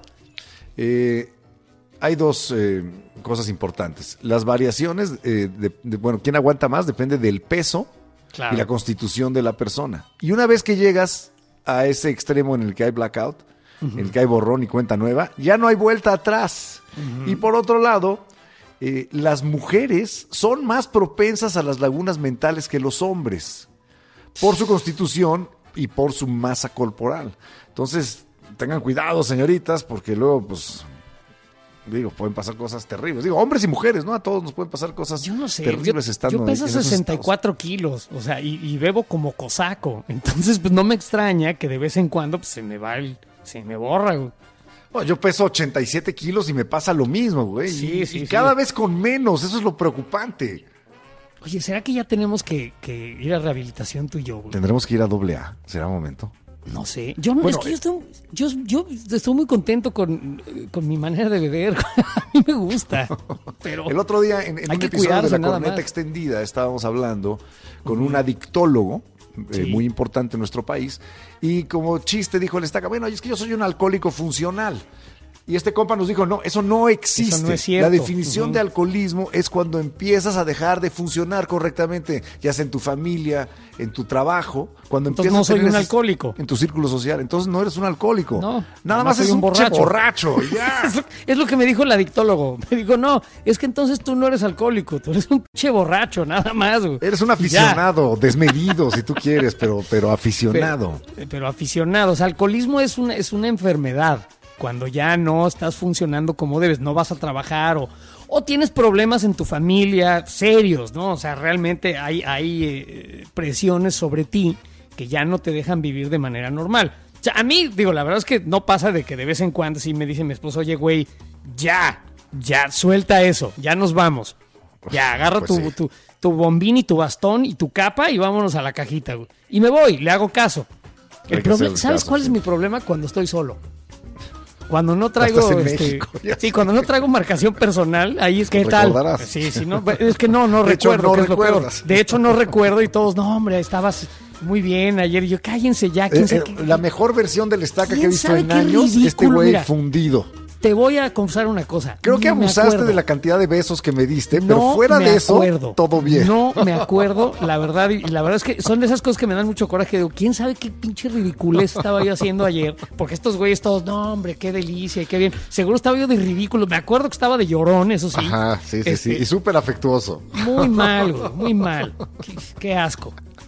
eh, hay dos eh, cosas importantes. Las variaciones, eh, de, de, bueno, quién aguanta más depende del peso claro. y la constitución de la persona. Y una vez que llegas a ese extremo en el que hay blackout, uh-huh. en el que hay borrón y cuenta nueva, ya no hay vuelta atrás. Uh-huh. Y por otro lado... Eh, las mujeres son más propensas a las lagunas mentales que los hombres por su constitución y por su masa corporal. Entonces, tengan cuidado, señoritas, porque luego, pues, digo, pueden pasar cosas terribles. Digo, hombres y mujeres, ¿no? A todos nos pueden pasar cosas yo no sé, terribles yo, estando yo peso sesenta y cuatro kilos, o sea, y, y bebo como cosaco. Entonces, pues, no me extraña que de vez en cuando pues, se me va el... se me borra, güey. Bueno, yo peso ochenta y siete kilos y me pasa lo mismo, güey. Sí, y, sí, y sí. cada vez con menos, eso es lo preocupante. Oye, ¿será que ya tenemos que, que ir a rehabilitación tú y yo, güey? Tendremos que ir a doble A, ¿será un momento? No sé. Yo, bueno, es que yo, estoy, yo, yo estoy muy contento con, con mi manera de beber. A mí me gusta. Pero el otro día, en, en un episodio de La Corneta Extendida, estábamos hablando con uh-huh. un adictólogo sí. eh, muy importante en nuestro país. Y como chiste dijo el Estaca, bueno, es que yo soy un alcohólico funcional. Y este compa nos dijo, no, eso no existe. Eso no es cierto. La definición uh-huh. de alcoholismo es cuando empiezas a dejar de funcionar correctamente, ya sea en tu familia, en tu trabajo, cuando Entonces empiezas no soy a tener un ese- alcohólico. en tu círculo social. Entonces no eres un alcohólico. No, Nada nada más más es soy un un borracho. borracho. borracho. Ya. Es lo- Es lo que me dijo el adictólogo. Me dijo, no, es que entonces tú no eres alcohólico, tú eres un pinche borracho, nada más, güey. Eres un Ya. aficionado, desmedido si tú quieres, pero, pero aficionado. Pero, pero aficionado. O sea, alcoholismo es una, es una enfermedad. Cuando ya no estás funcionando como debes, no vas a trabajar o, o tienes problemas en tu familia serios, ¿no? O sea, realmente hay, hay eh, presiones sobre ti que ya no te dejan vivir de manera normal. O sea, a mí, digo, la verdad es que no pasa de que de vez en cuando sí me dice mi esposo, oye, güey, ya, ya, suelta eso, ya nos vamos. Ya, agarra Pues tu, sí. tu, tu bombín y tu bastón y tu capa y vámonos a la cajita, güey. Y me voy, le hago caso. Hay El que proble- hacerle ¿Sabes caso, cuál sí. es mi problema? Cuando estoy solo. Cuando no traigo Estás en este, México, ya sí, sé. cuando no traigo marcación personal, ahí es que ¿qué tal? Recordarás. Sí, sí, no, es que no, no De hecho, recuerdo, no que es lo peor. recuerdas. De hecho no recuerdo y todos, no, hombre, estabas muy bien ayer y yo, cállense ya, quién Eh, sabe eh, qué- la mejor versión del estaca que he ¿Quién visto sabe en qué años, este ridículo? güey Mira. fundido. Te voy a confesar una cosa. Creo que no me abusaste acuerdo. de la cantidad de besos que me diste, pero No fuera me de eso, acuerdo. todo bien. No me acuerdo, la verdad, y la verdad es que son de esas cosas que me dan mucho coraje. Digo, ¿quién sabe qué pinche ridiculez estaba yo haciendo ayer? Porque estos güeyes todos, no, hombre, qué delicia y qué bien. Seguro estaba yo de ridículo. Me acuerdo que estaba de llorón, eso sí. Ajá, sí, sí, sí. Este, Y súper afectuoso. Muy mal, güey, muy mal. Qué, qué asco.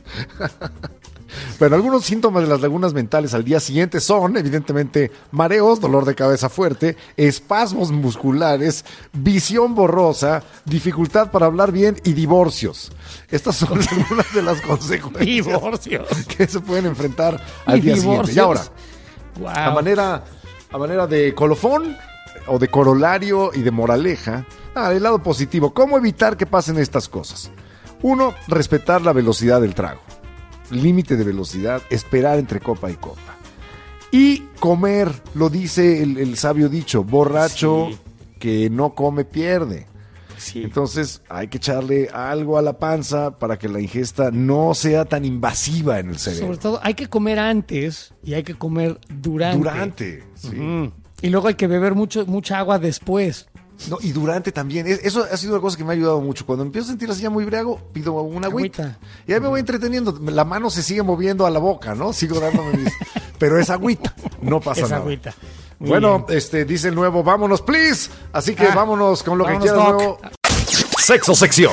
Pero algunos síntomas de las lagunas mentales al día siguiente son, evidentemente, mareos, dolor de cabeza fuerte, espasmos musculares, visión borrosa, dificultad para hablar bien y divorcios. Estas son algunas de las consecuencias Divorcios. que se pueden enfrentar al Y día siguiente. Y ahora, Wow. a manera, a manera de colofón o de corolario y de moraleja, ah, el lado positivo, ¿cómo evitar que pasen estas cosas? Uno, respetar la velocidad del trago. Límite de velocidad, esperar entre copa y copa. Y comer, lo dice el, el sabio dicho, borracho Sí. que no come pierde. Sí. Entonces hay que echarle algo a la panza para que la ingesta no sea tan invasiva en el cerebro. Sobre todo, hay que comer antes y hay que comer durante. Durante, sí. Mm. Y luego hay que beber mucho, mucha agua después. No, y durante también. Es- Eso ha sido una cosa que me ha ayudado mucho. Cuando empiezo a sentir así ya muy briago, pido una agüita. Agüita. Y ahí me voy entreteniendo. La mano se sigue moviendo a la boca, ¿no? Sigo dándome mis... Pero es agüita. No pasa Es nada. agüita. Muy Bueno, bien. este dice el nuevo, vámonos, please. Así que Ah, vámonos con lo vámonos, que quieras Doc. nuevo. Sexo sección.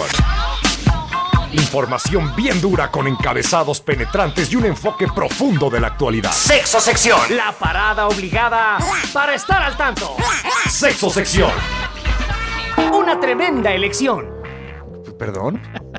Información bien dura con encabezados penetrantes y un enfoque profundo de la actualidad. Sexo sección. La parada obligada para estar al tanto. Sexo sección. Una tremenda elección. ¿Perdón?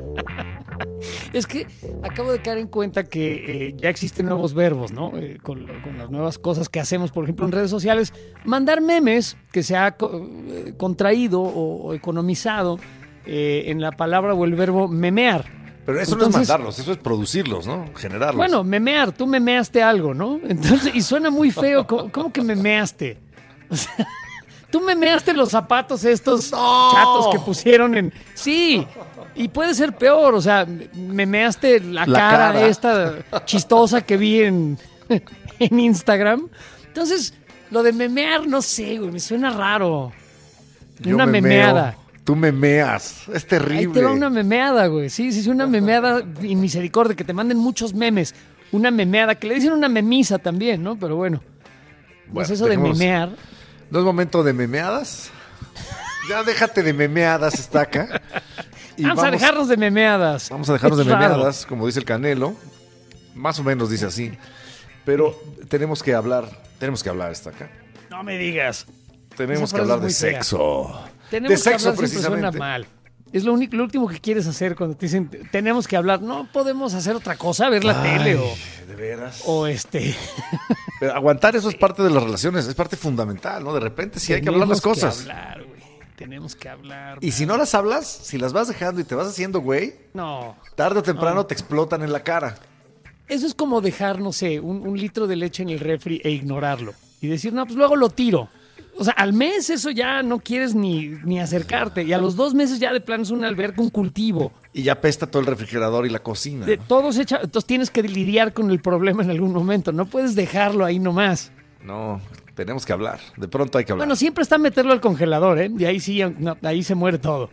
Es que acabo de caer en cuenta que eh, ya existen nuevos verbos, ¿no? Eh, con, con las nuevas cosas que hacemos, por ejemplo, en redes sociales. Mandar memes que se ha co- eh, contraído o, o economizado eh, en la palabra o el verbo memear. Pero eso no Entonces, es mandarlos, eso es producirlos, ¿no? Generarlos. Bueno, memear, tú memeaste algo, ¿no? Entonces, y suena muy feo. ¿Cómo, cómo que memeaste? O sea, tú memeaste los zapatos estos ¡No! chatos que pusieron en... Sí, y puede ser peor. O sea, memeaste la, La cara, cara. esta chistosa que vi en, en Instagram. Entonces, lo de memear, no sé, güey, me suena raro. Yo Una memeo, memeada. Tú memeas. Es terrible. Ahí te va una memeada, güey. Sí, sí, sí, una memeada y misericordia, que te manden muchos memes. Una memeada, que le dicen una memisa también, ¿no? Pero bueno, Bueno, pues eso de dejemos- memear. ¿No es momento de memeadas? Ya déjate de memeadas, estaca. Y Vamos, a dejarnos de memeadas. Vamos a dejarnos de Es raro. memeadas, como dice el Canelo. Más o menos dice así. Pero tenemos que hablar, tenemos que hablar, estaca. No me digas. Tenemos Esa que frase hablar de es muy fea. sexo. Tenemos de que sexo, hablar, siempre suena precisamente. mal. Es lo único, lo último que quieres hacer cuando te dicen tenemos que hablar. No podemos hacer otra cosa, ver la Ay, tele o, de veras. o este. Pero aguantar eso es parte de las relaciones, es parte fundamental, ¿no? De repente sí hay que hablar las Tenemos cosas. Que hablar, güey. Tenemos que hablar. Y si no las hablas, si las vas dejando y te vas haciendo güey, No. tarde o temprano No. te explotan en la cara. Eso es como dejar, no sé, un, un litro de leche en el refri e ignorarlo. Y decir, no, pues luego lo tiro. O sea, al mes eso ya no quieres ni, ni acercarte. Y a los dos meses ya de plano es una alberca, un cultivo. Y ya pesta todo el refrigerador y la cocina. De ¿no? todos echa, entonces tienes que lidiar con el problema en algún momento. No puedes dejarlo ahí nomás. No, Tenemos que hablar. De pronto hay que hablar. Bueno, siempre está meterlo al congelador, ¿eh? Y ahí sí, no, ahí se muere todo.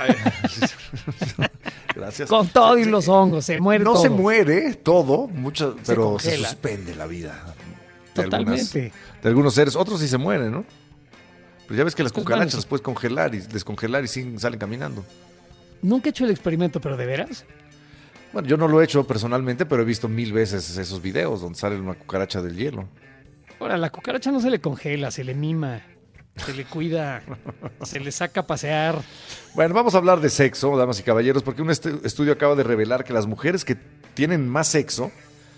Gracias. Con todo y los hongos, se muere no todo. se muere todo, mucho, Se pero se congela. suspende la vida. De Totalmente. algunas- de algunos seres. Otros sí se mueren, ¿no? Pero ya ves que las Pues cucarachas bueno, las puedes congelar y descongelar y siguen- salen caminando. Nunca he hecho el experimento, pero ¿de veras? Bueno, yo no lo he hecho personalmente, pero he visto mil veces esos videos donde sale una cucaracha del hielo. Ahora, la cucaracha no se le congela, se le mima, se le cuida, se le saca a pasear. Bueno, vamos a hablar de sexo, damas y caballeros, porque un estu- estudio acaba de revelar que las mujeres que tienen más sexo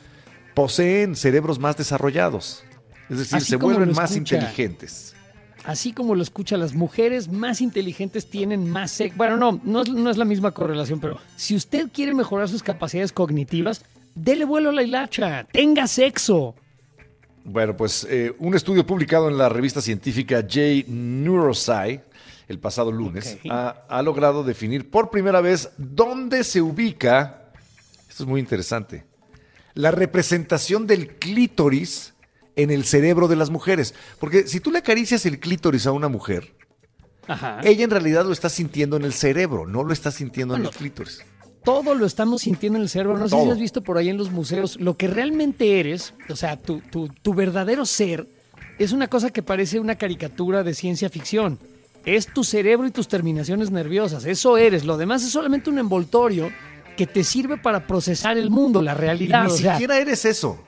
poseen cerebros más desarrollados. Es decir, Así se como vuelven lo más escucha. inteligentes. Así como lo escucha, las mujeres más inteligentes tienen más sexo. Bueno, no, no es, no es la misma correlación, pero si usted quiere mejorar sus capacidades cognitivas, dele vuelo a la hilacha, tenga sexo. Bueno, pues eh, un estudio publicado en la revista científica J Neurosci el pasado lunes Ok. ha, ha logrado definir por primera vez dónde se ubica, esto es muy interesante, la representación del clítoris en el cerebro de las mujeres. Porque si tú le acaricias el clítoris a una mujer, Ajá. ella en realidad lo está sintiendo en el cerebro, no lo está sintiendo en Bueno, el clítoris. Todo lo estamos sintiendo en el cerebro. No sé Todo. si has visto por ahí en los museos. Lo que realmente eres, o sea, tu, tu, tu verdadero ser, es una cosa que parece una caricatura de ciencia ficción. Es tu cerebro y tus terminaciones nerviosas. Eso eres. Lo demás es solamente un envoltorio que te sirve para procesar el mundo, la realidad. Ni o sea, siquiera eres eso.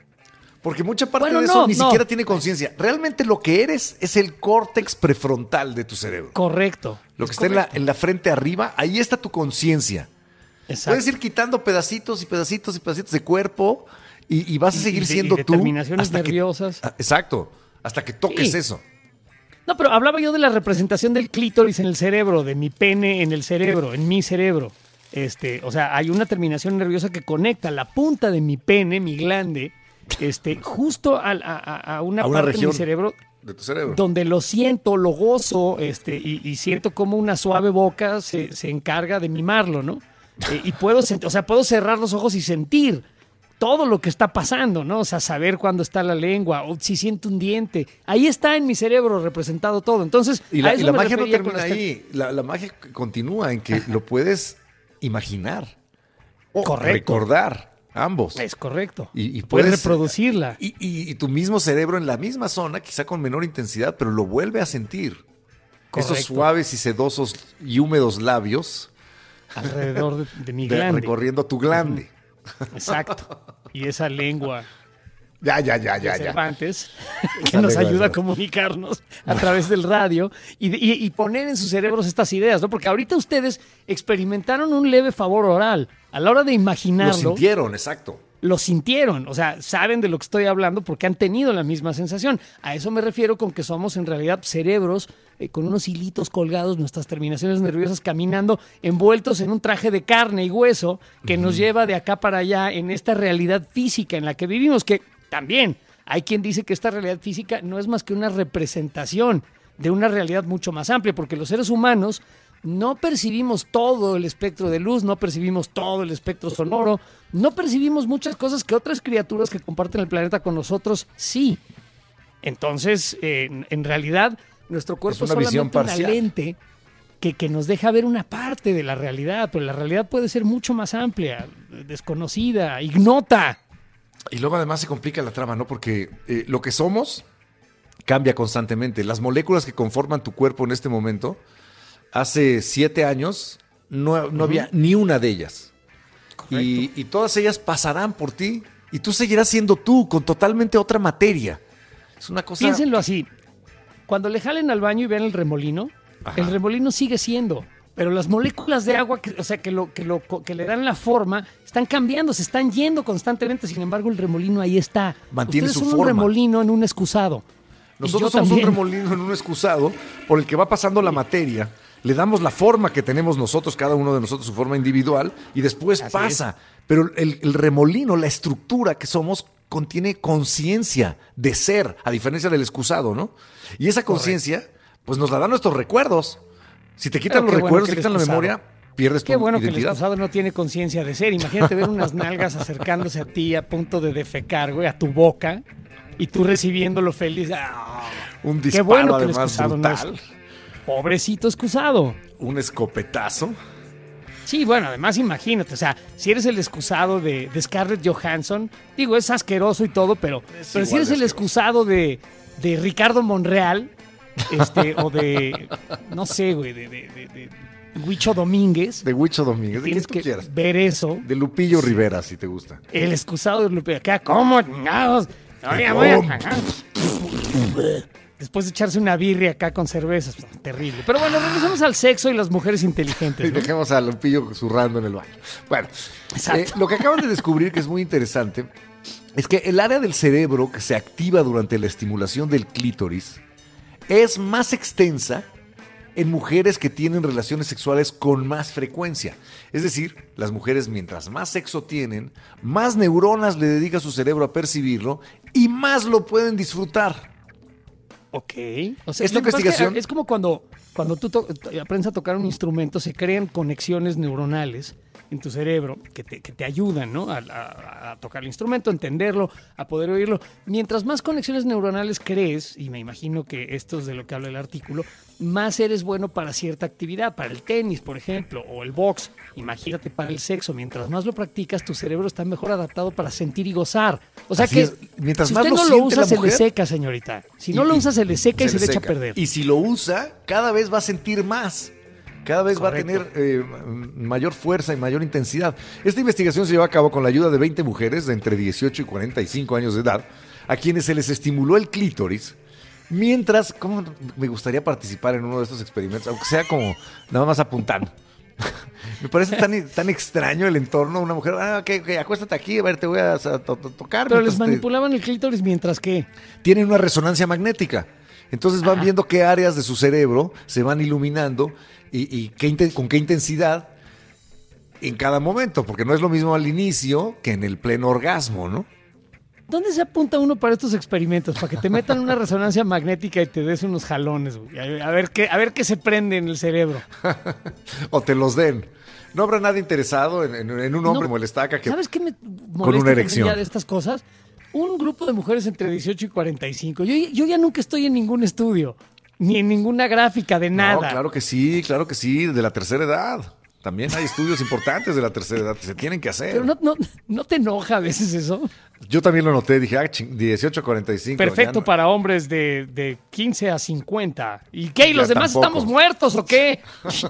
Porque mucha parte Bueno, de eso no, ni no. siquiera tiene conciencia. Realmente lo que eres es el córtex prefrontal de tu cerebro. correcto. Lo que Es está en la, correcto. en la frente arriba, ahí está tu conciencia. Exacto. Puedes ir quitando pedacitos y pedacitos y pedacitos de cuerpo y, y vas a Y- seguir y de- siendo y de tú. terminaciones hasta que- nerviosas. Ah, exacto. Hasta que toques Sí. eso. No, pero hablaba yo de la representación del clítoris en el cerebro, de mi pene en el cerebro, en mi cerebro. Este, o sea, hay una terminación nerviosa que conecta la punta de mi pene, mi glande, este, justo a, a- a- a una A una parte de región mi cerebro de tu cerebro. donde lo siento, lo gozo, este, y, y siento como una suave boca se, se encarga de mimarlo, ¿no? Eh, y puedo, sent- o sea, puedo cerrar los ojos y sentir todo lo que está pasando, ¿no? O sea, saber cuándo está la lengua, o si siento un diente. Ahí está en mi cerebro representado todo. Entonces, Y la, a y eso la me magia no refería con termina las- ahí. La, la magia continúa en que lo puedes imaginar. O Correcto. recordar. Ambos. Es correcto. Y, y puedes puedes reproducirla. Y, y- y tu mismo cerebro en la misma zona, quizá con menor intensidad, pero lo vuelve a sentir. Esos Correcto. suaves y sedosos y húmedos labios Alrededor de, de mi de- glande. recorriendo tu glande. Exacto. Y esa lengua Ya, ya, ya, ya, de ya. Cervantes, que Esa nos lengua de ayuda a Cervantes. comunicarnos a través del radio y, y- y poner en sus cerebros estas ideas, ¿no? Porque ahorita ustedes experimentaron un leve favor oral. A la hora de Lo imaginarlo, sintieron, exacto. lo sintieron, o sea, saben de lo que estoy hablando porque han tenido la misma sensación. A eso me refiero con que somos en realidad cerebros eh, con unos hilitos colgados, nuestras terminaciones nerviosas caminando, envueltos en un traje de carne y hueso que nos lleva de acá para allá en esta realidad física en la que vivimos, que también hay quien dice que esta realidad física no es más que una representación de una realidad mucho más amplia, porque los seres humanos no percibimos todo el espectro de luz, no percibimos todo el espectro sonoro, no percibimos muchas cosas que otras criaturas que comparten el planeta con nosotros sí. Entonces, eh, en, en realidad, nuestro cuerpo es, una visión solamente una parcial. lente que, que nos deja ver una parte de la realidad, pero la realidad puede ser mucho más amplia, desconocida, ignota. Y luego además se complica la trama, ¿no? Porque eh, lo que somos cambia constantemente. Las moléculas que conforman tu cuerpo en este momento, hace siete años no, no había ni una de ellas. Y, y todas ellas pasarán por ti y tú seguirás siendo tú con totalmente otra materia. Es una cosa... Piénsenlo así. Cuando le jalen al baño y vean el remolino, Ajá. el remolino sigue siendo, pero las moléculas de agua, que, o sea, que, lo, que, lo, que le dan la forma, están cambiando, se están yendo constantemente. Sin embargo, el remolino ahí está. Mantiene Ustedes su son forma. un remolino en un excusado. Y Nosotros yo somos también. un remolino en un excusado por el que va pasando la materia, le damos la forma que tenemos nosotros, cada uno de nosotros su forma individual, y después Así pasa. Pero el, el remolino, la estructura que somos, contiene conciencia de ser, a diferencia del excusado, ¿no? Y esa conciencia, pues nos la dan nuestros recuerdos. Si te quitan Pero los qué bueno recuerdos, que te el quitan la excusado- memoria, pierdes Qué tu bueno que el identidad. excusado no tiene conciencia de ser. Imagínate ver unas nalgas acercándose a ti a punto de defecar, güey, a tu boca. y tú recibiéndolo feliz. ¡Ah! Un Qué disparo bueno que el además excusado no es- brutal. Pobrecito excusado. Un escopetazo. Sí, bueno, además imagínate, o sea, si eres el excusado de, de Scarlett Johansson, digo, es asqueroso y todo, pero, pero si igual eres de el asqueroso. excusado de, de Ricardo Monreal, este, o de, no sé, güey, de, de, de, de Huicho Domínguez, De Huicho Domínguez, de quien tienes tú que quieras. ver eso, De Lupillo Rivera, si te gusta. el excusado de Lupe, acá, ¿cómo chingados? Oye, voy a cagar. Después de echarse una birria acá con cervezas, pues, terrible. Pero bueno, regresamos al sexo y las mujeres Y inteligentes, ¿no? dejemos a Lupillo zurrando en el baño. Bueno, Exacto. eh, lo que acaban de descubrir que es muy interesante es que el área del cerebro que se activa durante la estimulación del clítoris es más extensa en mujeres que tienen relaciones sexuales con más frecuencia. Es decir, las mujeres mientras más sexo tienen, más neuronas le dedica su cerebro a percibirlo y más lo pueden disfrutar. Ok. O sea, Esta lo que pasa es que, investigación- Es como cuando, cuando tú to- aprendes a tocar un instrumento, se crean conexiones neuronales en tu cerebro que te, que te ayudan, ¿no? A, a- a tocar el instrumento, a entenderlo, a poder oírlo. Mientras más conexiones neuronales crees, y me imagino que esto es de lo que habla el artículo, más eres bueno para cierta actividad, para el tenis, por ejemplo, o el box. Imagínate para el sexo. Mientras más lo practicas, tu cerebro está mejor adaptado para sentir y gozar. O sea Así que es. Mientras si más usted lo no lo siente usa, la se le mujer- seca, señorita. Si no Y- lo y- usa, se le seca y se, le echa a seca. perder. Y si lo usa, cada vez va a sentir más. Cada vez Correcto. va a tener eh, m- mayor fuerza y mayor intensidad. Esta investigación se llevó a cabo con la ayuda de veinte mujeres de entre dieciocho y cuarenta y cinco años de edad, a quienes se les estimuló el clítoris, mientras, ¿cómo me gustaría participar en uno de estos experimentos? Aunque sea como nada más apuntando. Me parece tan, tan extraño el entorno. Una mujer, ah, ok, ok, acuéstate aquí, a ver, te voy a, a to- to- tocar. Pero les mientras te- manipulaban el clítoris mientras que. tienen una resonancia magnética. Entonces van Ajá. viendo qué áreas de su cerebro se van iluminando y, y qué inten- con qué intensidad en cada momento, porque no es lo mismo al inicio que en el pleno orgasmo, ¿no? ¿Dónde se apunta uno para estos experimentos? Para que te metan una resonancia magnética y te des unos jalones, güey. A ver qué, a ver qué se prende en el cerebro. O te los den. No habrá nadie interesado en, en- en un hombre No, como el estaca que... ¿Sabes qué me molesta una también erección. ya de estas cosas? Un grupo de mujeres entre dieciocho y cuarenta y cinco. Yo, yo ya nunca estoy en ningún estudio, ni en ninguna gráfica de nada. No, claro que sí, claro que sí, de la tercera edad. También hay estudios importantes de la tercera edad que se tienen que hacer. Pero no, no, ¿no te enoja a veces eso? Yo también lo noté, dije, ah, ching, dieciocho a cuarenta y cinco. Perfecto ya no- para hombres de, de quince a cincuenta. ¿Y qué? ¿Y los Ya demás tampoco. estamos muertos o qué?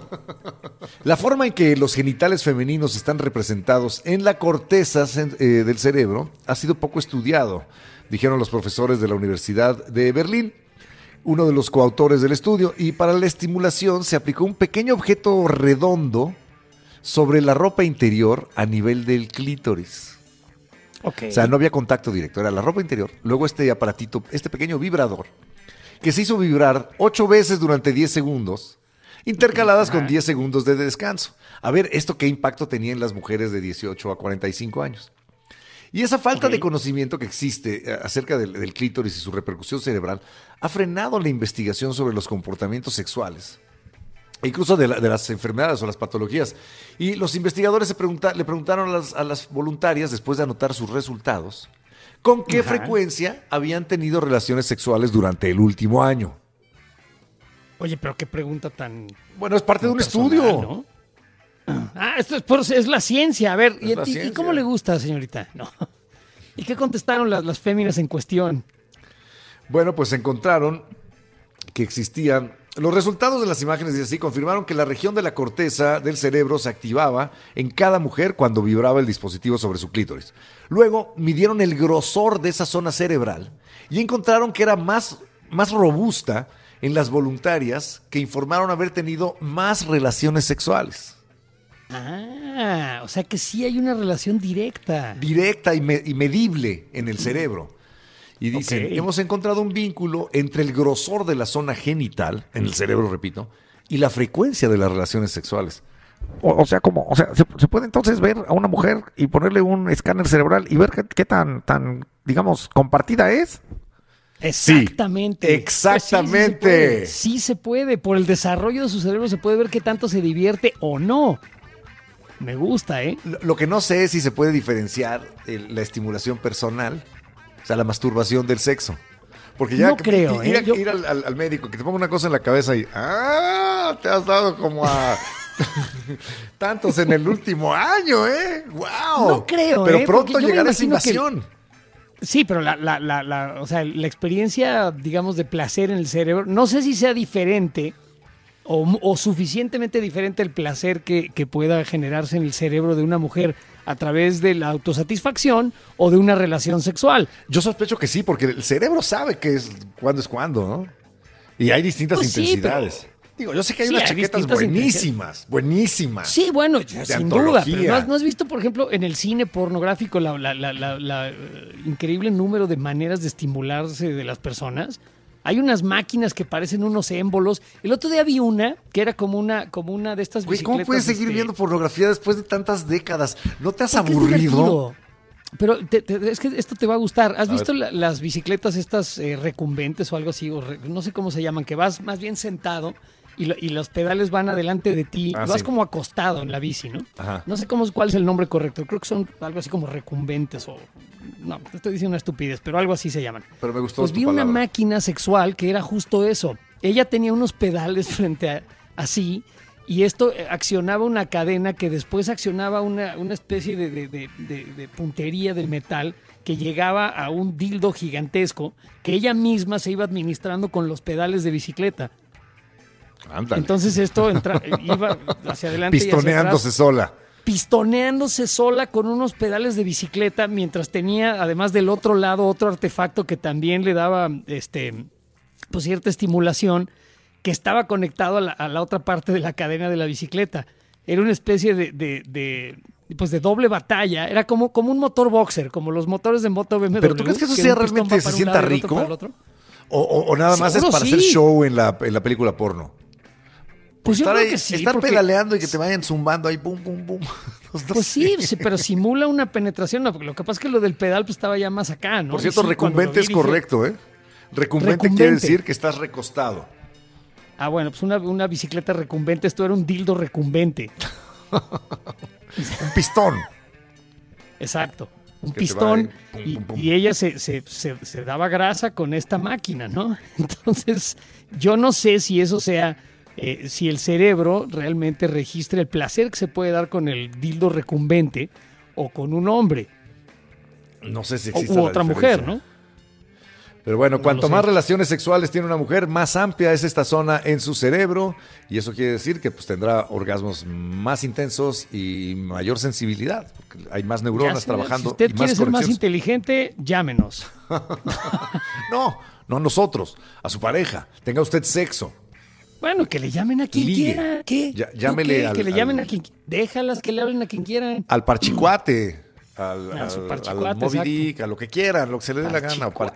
La forma en que los genitales femeninos están representados en la corteza cen- eh, del cerebro ha sido poco estudiado, dijeron los profesores de la Universidad de Berlín, uno de los coautores del estudio, y para la estimulación se aplicó un pequeño objeto redondo sobre la ropa interior a nivel del clítoris. Ok. O sea, no había contacto directo, era la ropa interior. Luego este aparatito, este pequeño vibrador, que se hizo vibrar ocho veces durante diez segundos, intercaladas con diez segundos de descanso. A ver, ¿esto qué impacto tenía en las mujeres de dieciocho a cuarenta y cinco años? Y esa falta Ok. de conocimiento que existe eh, acerca del, del clítoris y su repercusión cerebral ha frenado la investigación sobre los comportamientos sexuales, e incluso de, la- de las enfermedades o las patologías. Y los investigadores se pregunta- le preguntaron a las, a las voluntarias, después de anotar sus resultados, con qué Ajá. frecuencia habían tenido relaciones sexuales durante el último año. Oye, pero qué pregunta tan... Bueno, es parte de un personal, estudio. ¿no? Ah, esto es, por- es la ciencia. A ver, Es ¿y, la y- y ciencia. cómo le gusta, señorita? No. ¿Y qué contestaron las, las féminas en cuestión? Bueno, pues encontraron que existían... Los resultados de las imágenes, dice así, confirmaron que la región de la corteza del cerebro se activaba en cada mujer cuando vibraba el dispositivo sobre su clítoris. Luego midieron el grosor de esa zona cerebral y encontraron que era más, más robusta en las voluntarias que informaron haber tenido más relaciones sexuales. Ah, o sea que sí hay una relación directa. Directa y, me- y medible en el cerebro. Y dicen, Ok. hemos encontrado un vínculo entre el grosor de la zona genital, en el cerebro, repito, y la frecuencia de las relaciones sexuales. O, o sea, como, o sea, se, se puede entonces ver a una mujer y ponerle un escáner cerebral y ver qué, qué tan, tan, digamos, compartida es. Exactamente. exactamente. Pues sí, sí se puede. Sí se puede. Por el desarrollo de su cerebro se puede ver qué tanto se divierte o no. Me gusta, ¿eh? Lo, lo que no sé es si se puede diferenciar el- la estimulación personal O sea, la masturbación del sexo. Porque ya No que- creo, ir, ¿eh? a- Yo- ir al, al- al médico, que te ponga una cosa en la cabeza y ¡ah! Te has dado como a tantos en el último año, ¿eh? ¡Wow! No creo, Pero ¿eh? pronto Porque yo me llegará esa imagino que- invasión. Sí, pero la, la, la, la, o sea, la experiencia, digamos, de placer en el cerebro, no sé si sea diferente o, o suficientemente diferente el placer que, que pueda generarse en el cerebro de una mujer a través de la autosatisfacción o de una relación sexual. Yo sospecho que sí, porque el cerebro sabe que es cuándo es cuándo, ¿no? Y hay distintas Pues sí, intensidades. Digo, yo sé que hay Sí, unas hay chaquetas distintas buenísimas, buenísimas. Sí, bueno, sin antología. duda, pero ¿no has, no has visto, por ejemplo, en el cine pornográfico la, la- la- la- la, eh, increíble número de maneras de estimularse de las personas? Hay unas máquinas que parecen unos émbolos. El otro día vi una que era como una, como una de estas Güey, bicicletas. ¿cómo puedes seguir este, viendo pornografía después de tantas décadas? ¿No te has porque es aburrido? divertido. Pero te- te- es que esto te va a gustar. ¿Has A visto ver. la- las bicicletas estas eh, recumbentes o algo así? O re- no sé cómo se llaman, que vas más bien sentado y, lo- y los pedales van adelante de ti. Ah, vas sí. como acostado en la bici, ¿no? Ajá. No sé cómo, cuál es el nombre correcto. Creo que son algo así como recumbentes o... No, te estoy diciendo una estupidez, pero algo así se llaman. Pero me gustó Pues tu vi una palabra. máquina sexual que era justo eso. Ella tenía unos pedales frente a así y esto eh, accionaba una cadena que después accionaba una, una especie de, de- de- de- de puntería de metal que llegaba a un dildo gigantesco que ella misma se iba administrando con los pedales de bicicleta. Ándale. Entonces esto entra- iba hacia adelante y hacia atrás, Pistoneándose sola. pistoneándose sola con unos pedales de bicicleta mientras tenía además del otro lado otro artefacto que también le daba este pues cierta estimulación que estaba conectado a la, a la otra parte de la cadena de la bicicleta. Era una especie de, de, de, pues de doble batalla. Era como, como un motor boxer, como los motores de moto B M W. ¿Pero tú crees que eso un sea pistón realmente va se para un sienta lado y el otro rico? para el otro. O, o- o nada más es Seguro para sí. hacer show en la, en la película porno. Pues yo estar creo ahí- que sí. estar porque- pedaleando y que te vayan zumbando ahí, pum, pum, pum. No Pues sí, sé. sí, pero simula una penetración. No, porque lo que pasa es que lo del pedal pues estaba ya más acá, ¿no? Por Y cierto, sí, cuando recumbente lo es vi, dije, correcto, ¿eh? Recumbente, Recumbente. quiere decir que estás recostado. Ah, bueno, pues una, una bicicleta recumbente, esto era un dildo recumbente. Un pistón. Exacto. Un Que te pistón va ahí, pum, y, pum, pum. y ella se, se- se- se daba grasa con esta máquina, ¿no? Entonces, yo no sé si eso sea, eh, si el cerebro realmente registra el placer que se puede dar con el dildo recumbente o con un hombre No sé si o, existe u la otra diferencia. mujer, ¿no? Pero bueno, No cuanto lo más sé. relaciones sexuales tiene una mujer, más amplia es esta zona en su cerebro. Y eso quiere decir que pues, tendrá orgasmos más intensos y mayor sensibilidad. Porque hay más Ya neuronas sea, trabajando si usted y quiere más ser más conexiones. inteligente, llámenos. No, no nosotros, a su pareja. Tenga usted sexo. Bueno, que le llamen a quien Ligue. quiera. ¿Qué? Ya- ¿Tú llámele qué? al- Que le llamen al- a quien Déjalas que le hablen a quien quieran. Al parchicuate. Al, A su al- parchicuate, al Moby exacto. Dick, a lo que quieran, lo que se le dé la gana. Par-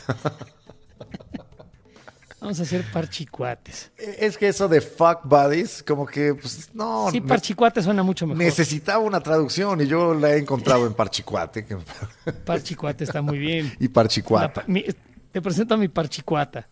Vamos a hacer parchicuates. Es que eso de fuck buddies, como que, pues, no. Sí, ne- parchicuate suena mucho mejor. necesitaba una traducción y yo la he encontrado en parchicuate. que- Parchicuate está muy bien. y La parchicuata. pa- mi- te presento a mi parchicuata.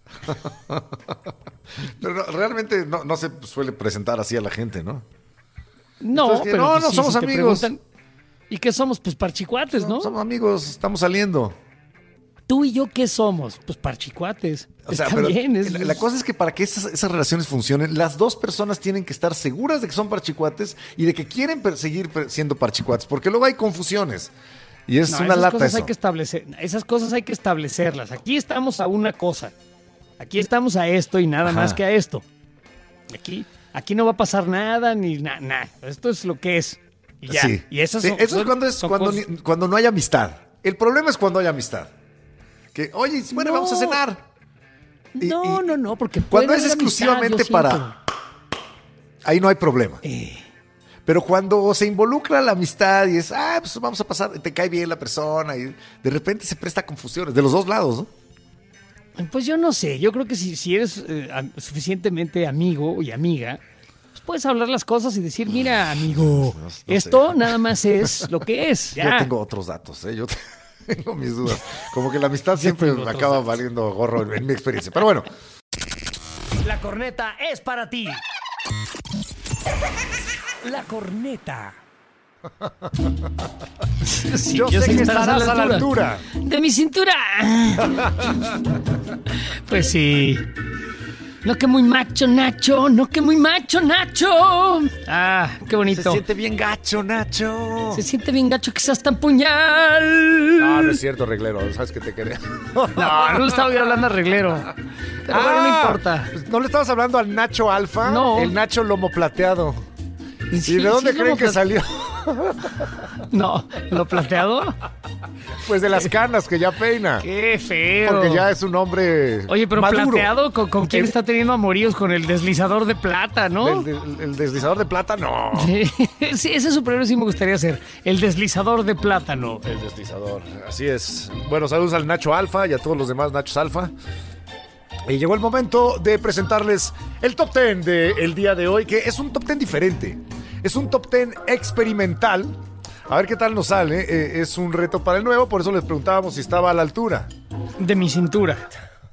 Pero no, realmente no, no se suele presentar así a la gente, ¿no? No, Entonces, pero no, pues no sí, somos si te amigos. preguntan, ¿y qué somos? Pues parchicuates, ¿no? Somos amigos, estamos saliendo. ¿Tú y yo qué somos? Pues parchicuates. O sea, Está pero bien. Es, la, la cosa es que para que esas, esas relaciones funcionen, las dos personas tienen que estar seguras de que son parchicuates y de que quieren per- seguir per- siendo parchicuates, porque luego hay confusiones. Y es No, una esas lata cosas eso. hay que establecer, esas cosas hay que establecerlas. Aquí estamos a una cosa. Aquí estamos a esto y nada Ajá. más que a esto. Aquí, aquí no va a pasar nada ni nada. Nada. Esto es lo que es. Y ya. Sí. Y esas Sí, son- eso es son- cuando, es son cuando, cosas- ni- cuando no hay amistad. El problema es cuando hay amistad. Que, oye, bueno, No. vamos a cenar. Y- No, y- no, no, porque Cuando puede es haber exclusivamente amistad, yo para... siento. Ahí no hay problema. Eh, Pero cuando se involucra la amistad y es, ah, pues vamos a pasar, te cae bien la persona y de repente se presta a confusiones de los dos lados, ¿no? Pues yo no sé, yo creo que si, si eres eh, am- suficientemente amigo y amiga, pues puedes hablar las cosas y decir, mira, amigo, No- no sé. esto nada más es lo que es. Yo Ya. tengo otros datos, ¿eh? Yo tengo mis dudas. Como que la amistad siempre tengo otros acaba datos. valiendo gorro en, en mi experiencia. Pero bueno, La corneta es para ti. La corneta. Sí, yo, yo sé que estarás a la altura. De mi cintura. Pues sí. No que muy macho, Nacho. No que muy macho, Nacho. Ah, qué bonito. Se siente bien gacho, Nacho. Se siente bien gacho que seas tan puñal. No, no es cierto, reglero. Sabes que te quería. No, no le estaba yo hablando a reglero. Pero ah, bueno, no importa. ¿No le estabas hablando al Nacho Alfa? No. El Nacho lomo plateado. Sí, ¿Y de dónde sí, creen lomo que plate- salió? No, ¿lo plateado? Pues de las canas que ya peina. Qué feo. Porque ya es un hombre Oye, pero maduro. plateado, ¿con, con quién El- está teniendo amoríos? Con el deslizador de plata, ¿no? El, el- el deslizador de plata, no. Sí, sí, ese superhéroe sí me gustaría hacer. El deslizador de plátano. El deslizador, así es. Bueno, saludos al Nacho Alfa y a todos los demás Nachos Alfa. Y llegó el momento de presentarles el top diez del día de hoy, que es un top diez diferente. Es un top diez experimental. A ver qué tal nos sale. Eh, es un reto para el nuevo, por eso les preguntábamos si estaba a la altura. De mi cintura.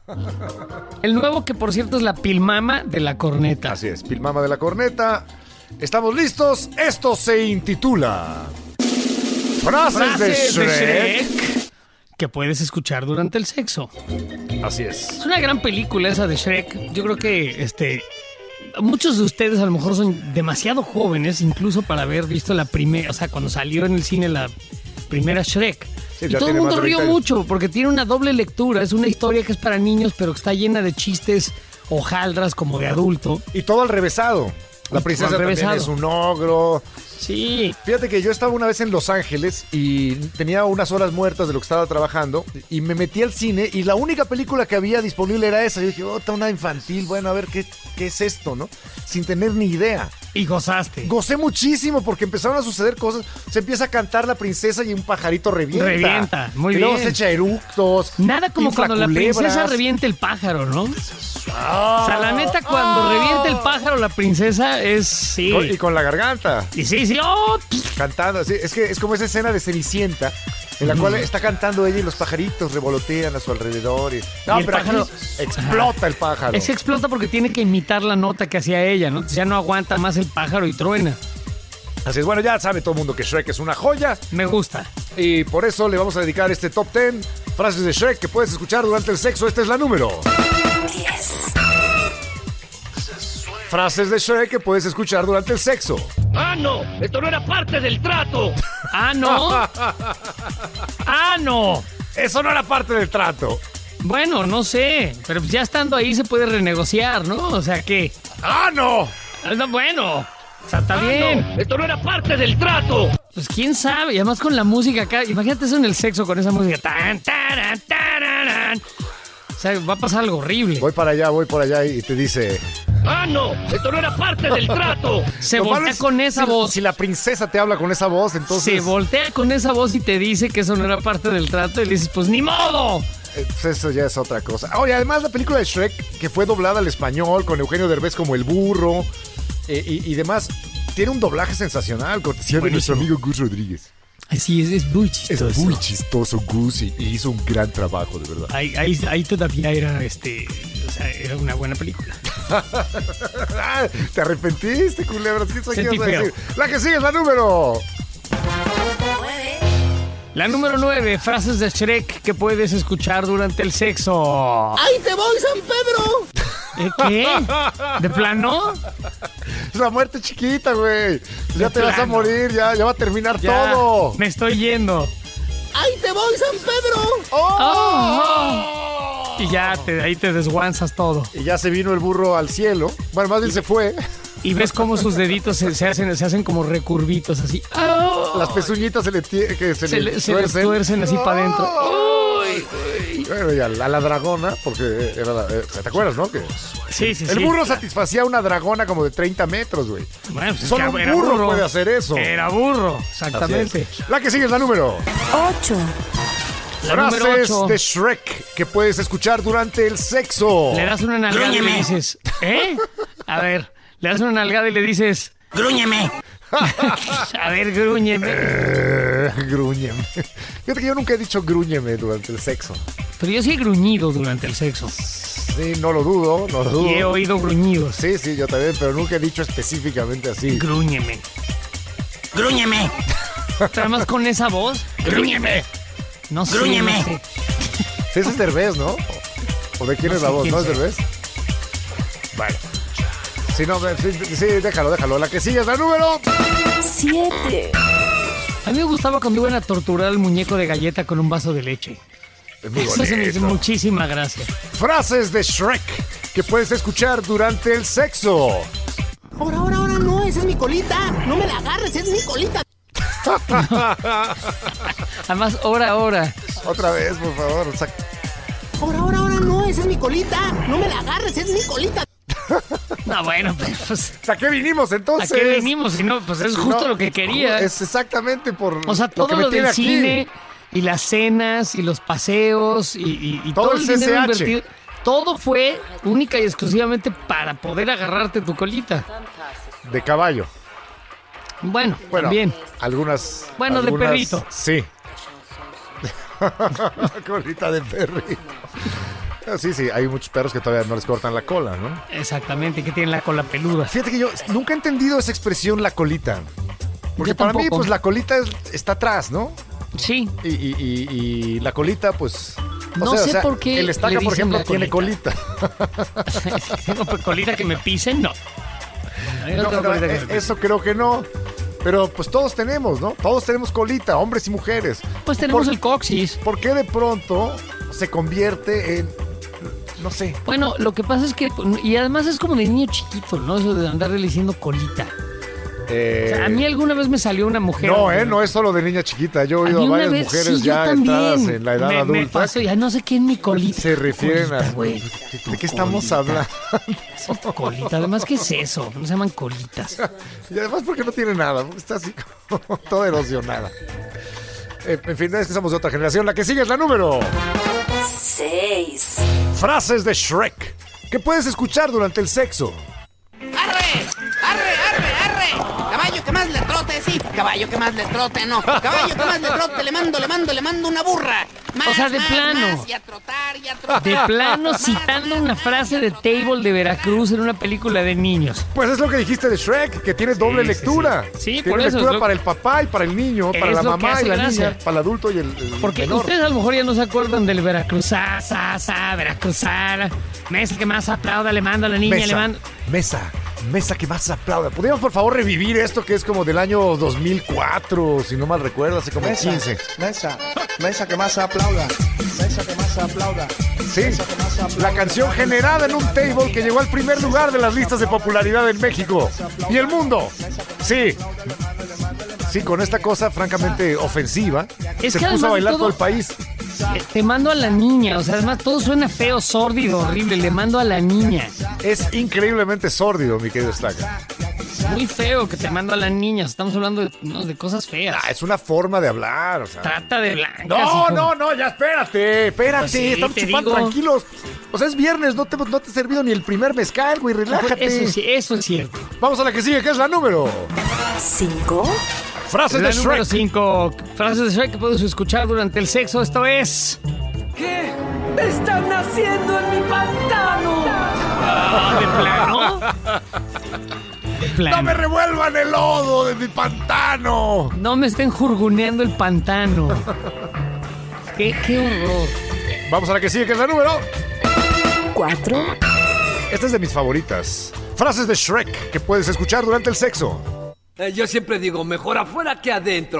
El nuevo, que por cierto es la pilmama de la corneta. Así es, Pilmama de la Corneta. Estamos listos. Esto se intitula Frases, Frases de de Shrek. Shrek que puedes escuchar durante el sexo. Así es. Es una gran película esa de Shrek. Yo creo que este muchos de ustedes a lo mejor son demasiado jóvenes, incluso para haber visto la primera, o sea, cuando salió en el cine la primera Shrek. Sí, y ya todo el tiene mundo más de rió veinte años. mucho porque tiene una doble lectura. Es una historia que es para niños, pero que está llena de chistes hojaldras como de adulto. Y todo al revésado. La Y princesa todo al también revésado. es un ogro. Sí. Fíjate que yo estaba una vez en Los Ángeles y tenía unas horas muertas de lo que estaba trabajando y me metí al cine y la única película que había disponible era esa. Yo dije, oh, está una infantil, bueno, a ver qué, qué es esto, ¿no? Sin tener ni idea. Y gozaste. Gocé muchísimo porque empezaron a suceder cosas. Se empieza a cantar la princesa y un pajarito revienta. Revienta, muy y luego bien. se echa eructos. Nada como infla cuando la culebras. princesa revienta el pájaro, ¿no? Ah, O sea, la neta, cuando ah. revienta el pájaro, la princesa es. Sí. Con- Y con la garganta. Y sí, sí. ¡Oh! Cantando, sí, es que es como esa escena de Cenicienta en la cual está cantando ella y los pajaritos revolotean a su alrededor. Y, no, Y el pero pájaro- aquí explota el pájaro. Ese explota porque tiene que imitar la nota que hacía ella, ¿no? Entonces ya no aguanta más el pájaro y truena. Así es, bueno, ya sabe todo el mundo que Shrek es una joya Me gusta. y por eso le vamos a dedicar este top diez frases de Shrek que puedes escuchar durante el sexo. Esta es la número diez. Frases de Shrek que puedes escuchar durante el sexo. ¡Ah, no! ¡Esto no era parte del trato! ¡Ah, no! ¡Ah, no! Eso no era parte del trato. Bueno, no sé. Pero ya estando ahí se puede renegociar, ¿no? O sea que. ¡Ah, no! No, bueno. O sea, está ¡Ah, bien. no! ¡Esto no era parte del trato! Pues quién sabe. Y además con la música acá. Imagínate eso en el sexo con esa música. Tan, taran, tararán. O sea, va a pasar algo horrible. Voy para allá, voy por allá y te dice... ¡Ah, no! ¡Esto no era parte del trato! Se Lo malo voltea es con esa si- voz. Si la princesa te habla con esa voz, entonces... Se voltea con esa voz y te dice que eso no era parte del trato y le dices, pues ni modo. Eh, pues eso ya es otra cosa. Oye, además la película de Shrek, que fue doblada al español con Eugenio Derbez como el burro eh, y, y demás, tiene un doblaje sensacional, cortesía de nuestro amigo Gus Rodríguez. Así es, es muy Es chistoso. muy chistoso Gus y, y hizo un gran trabajo, de verdad. Ahí, ahí, ahí todavía era, este, o sea, era una buena película. Ah, ¿te arrepentiste, culebras? ¿Qué Sentí ibas a feo. decir? La que sigue es la número. La número nueve, frases de Shrek que puedes escuchar durante el sexo. ¡Ahí te voy, San Pedro! ¿Eh, ¿Qué? ¿De plano? Es la muerte chiquita, güey. Ya te vas a plano. morir, ya, ya va a terminar Ya, todo. me estoy yendo. ¡Ahí te voy, San Pedro! Oh. Y ya, te, ahí te desguanzas todo. Y ya se vino el burro al cielo. Bueno, más bien se fue. Y ves cómo sus deditos se, se hacen, se hacen como recurvitos así. ¡Oh! Las pezuñitas se le, tie- que se Se, le le, se les tuercen así para adentro. ¡Uy! Bueno, y a la, a la dragona, porque era la- eh, ¿te acuerdas, no? Que Sí, sí, sí. el burro satisfacía a una dragona como de treinta metros, güey. Bueno, pues es Solo que un era burro puede hacer eso. Era burro, Así exactamente. es. La que sigue es la número. ocho. La número Frases ocho. de Shrek que puedes escuchar durante el sexo. Le das una nalgada y le dices, ¿eh? A ver, le das una nalgada y le dices, ¡Grúñeme! a ver, grúñeme. Eh, grúñeme. Fíjate que yo nunca he dicho grúñeme durante el sexo. Pero yo sí he gruñido durante el sexo. Sí, no lo dudo, no lo dudo. Y he oído gruñidos. Sí, sí, yo también, pero nunca he dicho específicamente así. Grúñeme. Grúñeme. Además con esa voz. Grúñeme. No sé. Grúñeme. no sé. Sí, ese es Derbez, ¿no? ¿O de quién No es la sé voz? quién ¿No es sea. Derbez? Bueno. Sí, no, sí, sí, déjalo, déjalo. La que sigue es la número... siete, A mí me gustaba cuando iban a torturar al muñeco de galleta con un vaso de leche. Es muy Eso se me hizo bonito. muchísima gracia. Frases de Shrek que puedes escuchar durante el sexo. Ahora, ahora, ahora, no, esa es mi colita. No me la agarres, es mi colita. Además, hora a hora. Otra vez, por favor. O sea, Ahora, ahora, ahora, no, esa es mi colita. No me la agarres, es mi colita. No, bueno, pues, ¿a qué vinimos ¿a entonces? qué venimos? Si no, pues es Si justo no, lo que quería. Es exactamente por O sea, lo todo que me lo, tiene del aquí. cine y las cenas y los paseos y, y- y Todo todo, el el dinero C C H. invertido. Todo fue única y exclusivamente para poder agarrarte tu colita. De caballo. Bueno, Bueno, también. algunas. Bueno, de algunas- perrito. Sí. Colita de perrito. Ah, Sí, sí, hay muchos perros que todavía no les cortan la cola, ¿no? Exactamente, que tienen la cola peluda. Fíjate que yo nunca he entendido esa expresión, la colita. Porque Yo para mí, tampoco. pues la colita es- está atrás, ¿no? Sí. Y, y- y- y la colita, pues. o No sea, sé o sea, por qué El estaca, le por dicen ejemplo, la tiene colita. Tengo colita que me pisen, no. Yo no No, tengo no, colita que eh, me pisen. eso creo que no. Pero pues todos tenemos, ¿no? Todos tenemos colita, hombres y mujeres. Pues tenemos ¿Por, el coxis. ¿Por qué de pronto se convierte en, no sé? Bueno, lo que pasa es que, y además es como de niño chiquito, ¿no? Eso de andarle diciendo colita. eh, O sea, a mí alguna vez me salió una mujer. no, ¿eh? No es solo de niña chiquita. Yo he A oído mí a una varias vez, mujeres sí, yo ya también. entradas en la edad me, adulta. Me pasó, ya no sé qué es mi colita. Se refieren Colita, a... güey. ¿De qué estamos hablando? Sí, colita, además, ¿qué es eso? No se llaman colitas. Y además porque no tiene nada, porque está así como toda erosionada. Eh, en fin, es que somos de otra generación. La que sigue es la número. seis, Frases de Shrek que puedes escuchar durante el sexo. ¡Arre! ¡Arre, arre, arre! Caballo que más le trote, sí. Caballo que más le trote, no. Caballo que más le trote, le mando, le mando, le mando una burra. Más, O sea, de más, plano. más, y a trotar, y a trotar. De plano, citando una frase de Table de Veracruz en una película de niños. Pues es lo que dijiste de Shrek, que tiene doble sí, lectura. sí. Sí, tiene por eso, lectura es lo- para el papá y para el niño, para Es la lo que mamá hace y la gracia. niña, para el adulto y el, el Porque menor. ustedes a lo mejor ya no se acuerdan del Veracruzá, sa, sa, Veracruzana. Mesa que más aplauda, le mando a la niña, mesa, le mando. mesa, mesa que más aplauda. ¿Podríamos por favor revivir esto que es como del año dos mil cuatro, si no mal recuerdo, hace como Mesa, quince? mesa, mesa que más se aplauda, mesa que más se aplauda. Sí, la canción generada en un table que llegó al primer lugar de las listas de popularidad en México y el mundo. Sí, sí, con esta cosa francamente ofensiva, Es se que puso a además bailar todo- todo el país. Eh, Te mando a la niña, o sea, además todo suena feo, sórdido, horrible. Le mando a la niña. Es increíblemente sórdido, mi querido Staca. Muy feo que te mando a la niña. Estamos hablando de, no, de cosas feas. Ah, es una forma de hablar, o sea. Trata de blancas. No, hijo. no, no, ya espérate, espérate, Pues sí, estamos te chupando digo. tranquilos. O sea, es viernes, no te, no te he servido ni el primer mezcal, güey, relájate. Eso sí, eso es cierto. Vamos a la que sigue, que es la número. cinco, Frases La de número Shrek. cinco. Frases de Shrek que puedes escuchar durante el sexo. Esto es. ¿Qué están haciendo en mi pantano? Ah, de plano. De plano. ¡No me revuelvan el lodo de mi pantano! No me estén jurguneando el pantano. qué, qué horror. Vamos a la que sigue, que es la número. cuatro, Esta es de mis favoritas. Frases de Shrek que puedes escuchar durante el sexo. Eh, yo siempre digo, mejor afuera que adentro.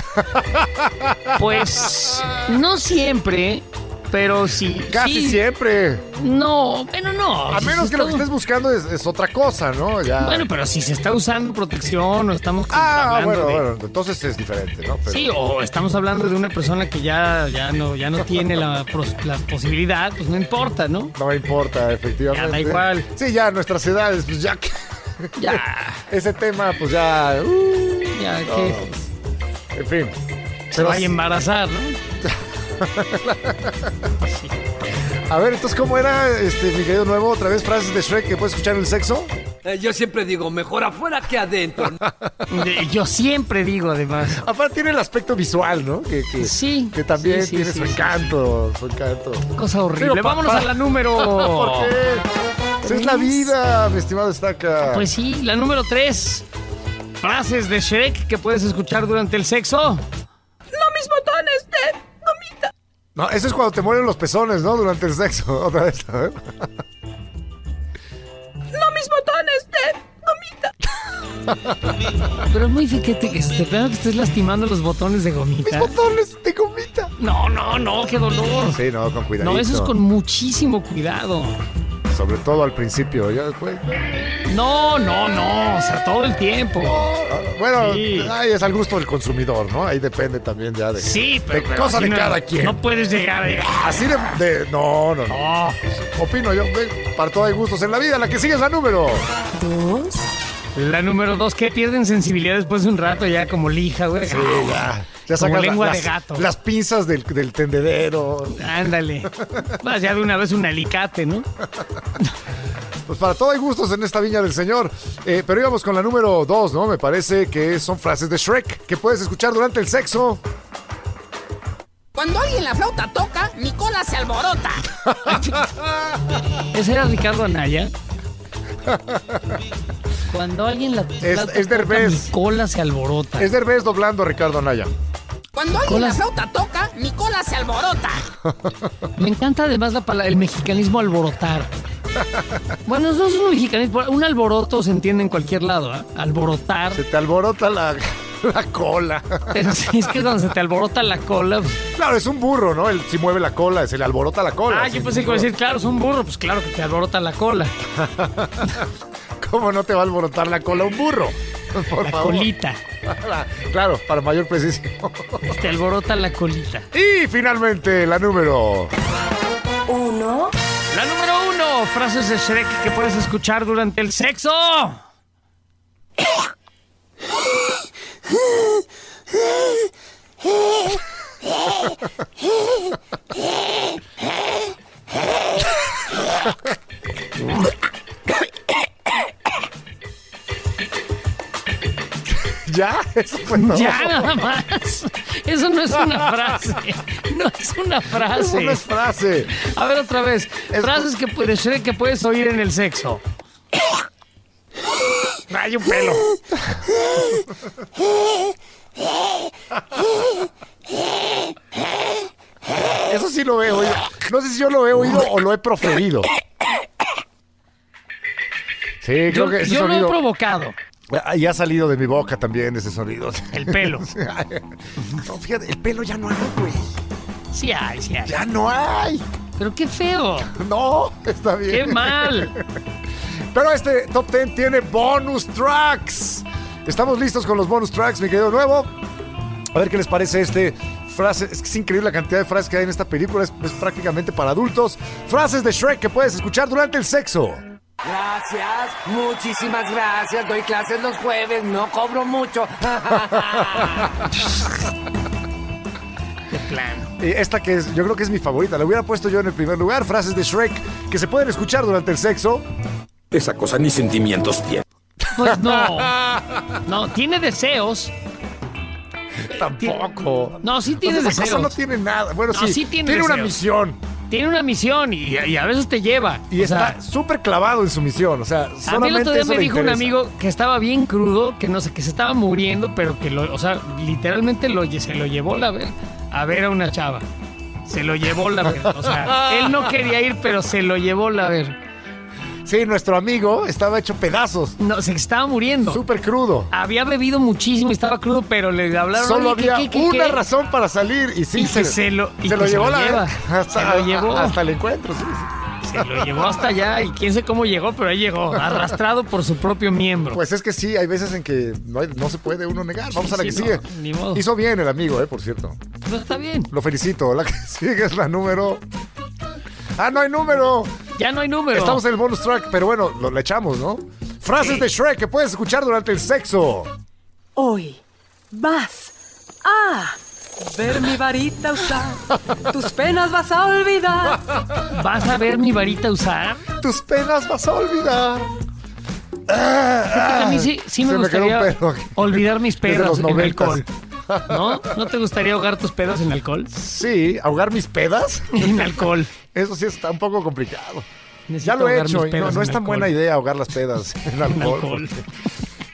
Pues no siempre, pero sí. Casi sí. siempre. No, bueno, no. A Si menos se que lo que está- estés buscando es, es otra cosa, ¿no? Ya. Bueno, pero si se está usando protección o estamos Ah, hablando bueno, de- bueno, entonces es diferente, ¿no? Pero- Sí, o estamos hablando de una persona que ya, ya, no, ya no tiene la, pros- la posibilidad, pues no importa, ¿no? No me importa, efectivamente. Ya da igual. Sí, ya nuestras edades, pues ya que... Ya, Ese tema, pues ya... uh, ya no, que en fin. se vaya a embarazar, ¿no? A ver, entonces, ¿cómo era, este, mi querido nuevo? Otra vez, frases de Shrek que puedes escuchar en el sexo. Eh, yo siempre digo, mejor afuera que adentro. De- Yo siempre digo, además. Aparte tiene el aspecto visual, ¿no? Que, que, Sí, que también sí, sí, tiene sí, su sí, encanto, su encanto. Cosa horrible. Pero, Vámonos papá. a la número. ¿Por qué? Esa es la vida, mi estimado Estaca. Pues sí, la número tres. Frases de Shrek que puedes escuchar durante el sexo. No mis botones de gomita. No, eso es cuando te mueren los pezones, ¿no? Durante el sexo. Otra vez, a ver. No mis botones de gomita. Pero es muy fiquete que te vean que estés lastimando los botones de gomita. Mis botones de gomita. No, no, no, qué dolor. Sí, no, con cuidadito. No, eso es con muchísimo cuidado. Sobre todo al principio, ya después. No, no, no, o sea, todo el tiempo. Bueno, Sí. ahí es al gusto del consumidor, ¿no? Ahí depende también ya de, Sí, pero, de pero cosa así de no- cada quien. No puedes llegar a... Así de, de- no, no, no. No. Opino yo, ve, para todo hay gustos en la vida. La que sigue es la número. Dos. La número dos, que pierden sensibilidad después de un rato ya como lija, güey. Sí, ya. Ya Como sacas lengua la- de las, gato. las pinzas del, del tendedero. Ándale. Vas ya de una vez un alicate, ¿no? Pues para todo hay gustos en esta viña del señor. Eh, pero íbamos con la número dos, ¿no? Me parece que son frases de Shrek que puedes escuchar durante el sexo. Cuando alguien la flauta toca, mi cola se alborota. Ese era Ricardo Anaya. Cuando alguien la Es- flauta es toca, Derbez. mi cola se alborota. Es Derbez doblando a Ricardo Anaya. Cuando alguien Cola- la flauta toca, mi cola se alborota. Me encanta además la palabra, el mexicanismo alborotar. Bueno, no es un mexicanismo, un alboroto se entiende en cualquier lado, ¿eh? Alborotar. Se te alborota la, la cola. Pero sí, es que cuando se te alborota la cola. Pues, Claro, es un burro, ¿no? Él si mueve la cola, se le alborota la cola. ah, Sí, yo pensé que iba a decir, claro, es un burro. Pues claro que te alborota la cola. ¿Cómo no te va a alborotar la cola un burro? Por La favor. colita. Claro, para mayor precisión. Te alborota la colita. Y finalmente, la número. Uno. La número uno, frases de Shrek que puedes escuchar durante el sexo. ¿Ya? Eso fue todo. Ya nada más. Eso no es una frase. No es una Eso frase. no es frase. A ver otra vez. Es- Frases que puedes Shrek que puedes oír en el sexo. Hay un pelo. Eso sí lo he oído. No sé si yo lo he oído o lo he proferido. Sí, creo Yo, que ese yo lo he sonido. provocado. Ah, y ha salido de mi boca también ese sonido. El pelo. No, fíjate, el pelo ya no hay, güey. Sí hay, sí hay. Ya no hay. Pero qué feo. No, está bien. Qué mal. Pero este top diez tiene bonus tracks. Estamos listos con los bonus tracks, mi querido Nuevo. A ver qué les parece este frase. Es que es increíble la cantidad de frases que hay en esta película. Es, es prácticamente para adultos. Frases de Shrek que puedes escuchar durante el sexo. Gracias, muchísimas gracias. Doy clases los jueves, no cobro mucho. De plano. Y esta que es, yo creo que es mi favorita. La hubiera puesto yo en el primer lugar. Frases de Shrek que se pueden escuchar durante el sexo. Esa cosa ni sentimientos tiene. Pues no. No, tiene deseos. Tampoco. No, sí tiene Pues esa deseos. cosa no tiene nada. Bueno, No, sí, sí tiene tiene una deseos. misión. Tiene una misión y, y a veces te lleva. Y O sea, está súper clavado en su misión. O sea, a mí el solamente otro día eso me le dijo un interesa. amigo que estaba bien crudo, que no sé, que se estaba muriendo, pero que lo, o sea, literalmente lo, se lo llevó la ver, a ver a una chava. Se lo llevó la ver. O sea, él no quería ir, pero se lo llevó la ver. Sí, nuestro amigo estaba hecho pedazos. No, se estaba muriendo. Súper crudo. Había bebido muchísimo y estaba crudo, pero le hablaron. Solo "Oye, ¿qué, había qué, qué, una qué?". razón para salir y sí Y se, que se lo- y se que lo se llevó lo la lleva. hasta, Se lo llevó. hasta el encuentro. Sí, sí. Se lo llevó hasta allá y quién sé cómo llegó, pero ahí llegó, arrastrado por su propio miembro. Pues es que sí, hay veces en que no, hay- no se puede uno negar. Vamos a la Sí, que no, sigue. ni modo. Hizo bien el amigo, eh, por cierto. No está bien. Lo felicito. La que sigue es la número. ¡Ah, no hay número! Ya no hay número. Estamos en el bonus track, pero bueno, lo le echamos, ¿no? Frases de Shrek que puedes escuchar durante el sexo. Hoy vas a ver mi varita usar. Tus penas vas a olvidar. ¿Vas a ver mi varita usar? Tus penas vas a olvidar. A mí sí, sí me Se me quedó un gustaría pedo aquí. olvidar mis Desde pedos los en noventas. alcohol. ¿No? ¿No te gustaría ahogar tus pedos en alcohol? Sí, ahogar mis pedas. En alcohol. Eso sí está un poco complicado. Necesito Ya lo he ahogar hecho mis y no, pedos no en es tan alcohol. buena idea ahogar las pedas en alcohol. alcohol. porque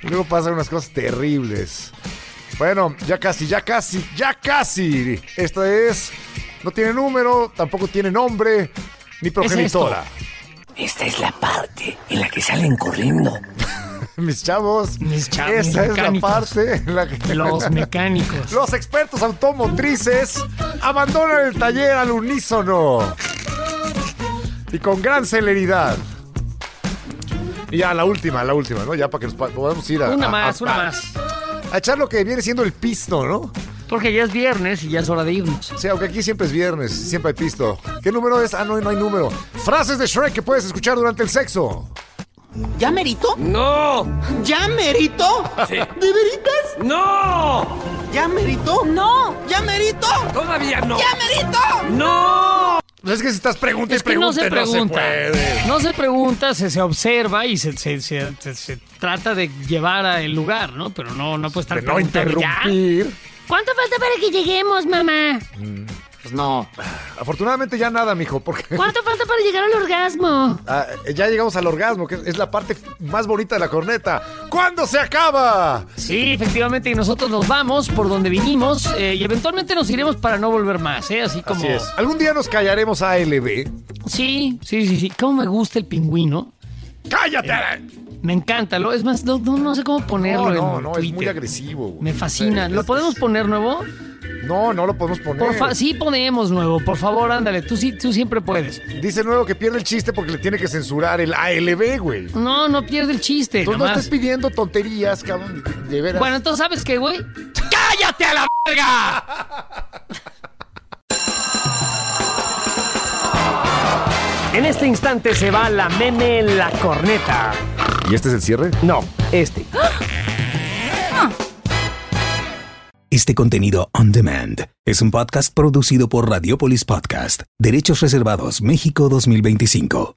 Y luego pasan unas cosas terribles. Bueno, ya casi, ya casi, ya casi. Esta es... No tiene número, tampoco tiene nombre, ni progenitora. Esta es la parte en la que salen corriendo. Mis chavos, Mis chavos, esta es la mecánicos. parte en la que... Los mecánicos. Los expertos automotrices abandonan el taller al unísono y con gran celeridad. Y ya, la última, la última, ¿no? Ya para que nos pa- podamos ir a... Una a- más, a- una a- más. A echar lo que viene siendo el pisto, ¿no? Porque ya es viernes y ya es hora de irnos. O sea, aunque aquí siempre es viernes, siempre hay pisto. ¿Qué número es? Ah, no, no hay número. Frases de Shrek que puedes escuchar durante el sexo. ¿Ya merito? ¡No! ¿Ya merito? Sí. ¿De veritas? ¡No! ¿Ya merito? No. ¿Ya merito? ¡Todavía no! ¿Ya merito? ¡No! Pues es que si estás pregunta y Es que no pregunta, se pregunta. puede. No se pregunta, se, se observa y se, se, se, se- se trata de llevar al lugar, ¿no? Pero no, no puede estar De no preguntando ya. interrumpir. ¿Cuánto falta para que lleguemos, mamá? Pues no. Afortunadamente ya nada, mijo, porque ¿Cuánto falta para llegar al orgasmo? ah, ya llegamos al orgasmo, que es la parte más bonita de la corneta. ¿Cuándo se acaba? Sí, efectivamente, y nosotros nos vamos por donde vinimos eh, y eventualmente nos iremos para no volver más, ¿eh? Así como... Así es. Algún día nos callaremos a L B. Sí, sí, sí, sí. ¿Cómo me gusta el pingüino? ¡Cállate! Me encanta. Lo, es más, no, no, no sé cómo ponerlo No, no, en no, es Twitter. muy agresivo, güey. Me fascina. Sí, ¿Lo es- podemos poner nuevo? No, no lo podemos poner. Por fa- sí podemos nuevo. Por favor, ándale. Tú, sí, tú siempre puedes. Dice nuevo que pierde el chiste porque le tiene que censurar el A L B, güey. No, no pierde el chiste. Entonces no nomás. estés pidiendo tonterías, cabrón. De, de veras. Bueno, entonces, ¿sabes qué, güey? ¡Cállate a la verga! En este instante se va la meme La Corneta. ¿Y este es el cierre? No, este. Este contenido on demand es un podcast producido por Radiopolis Podcast, Derechos Reservados México dos mil veinticinco.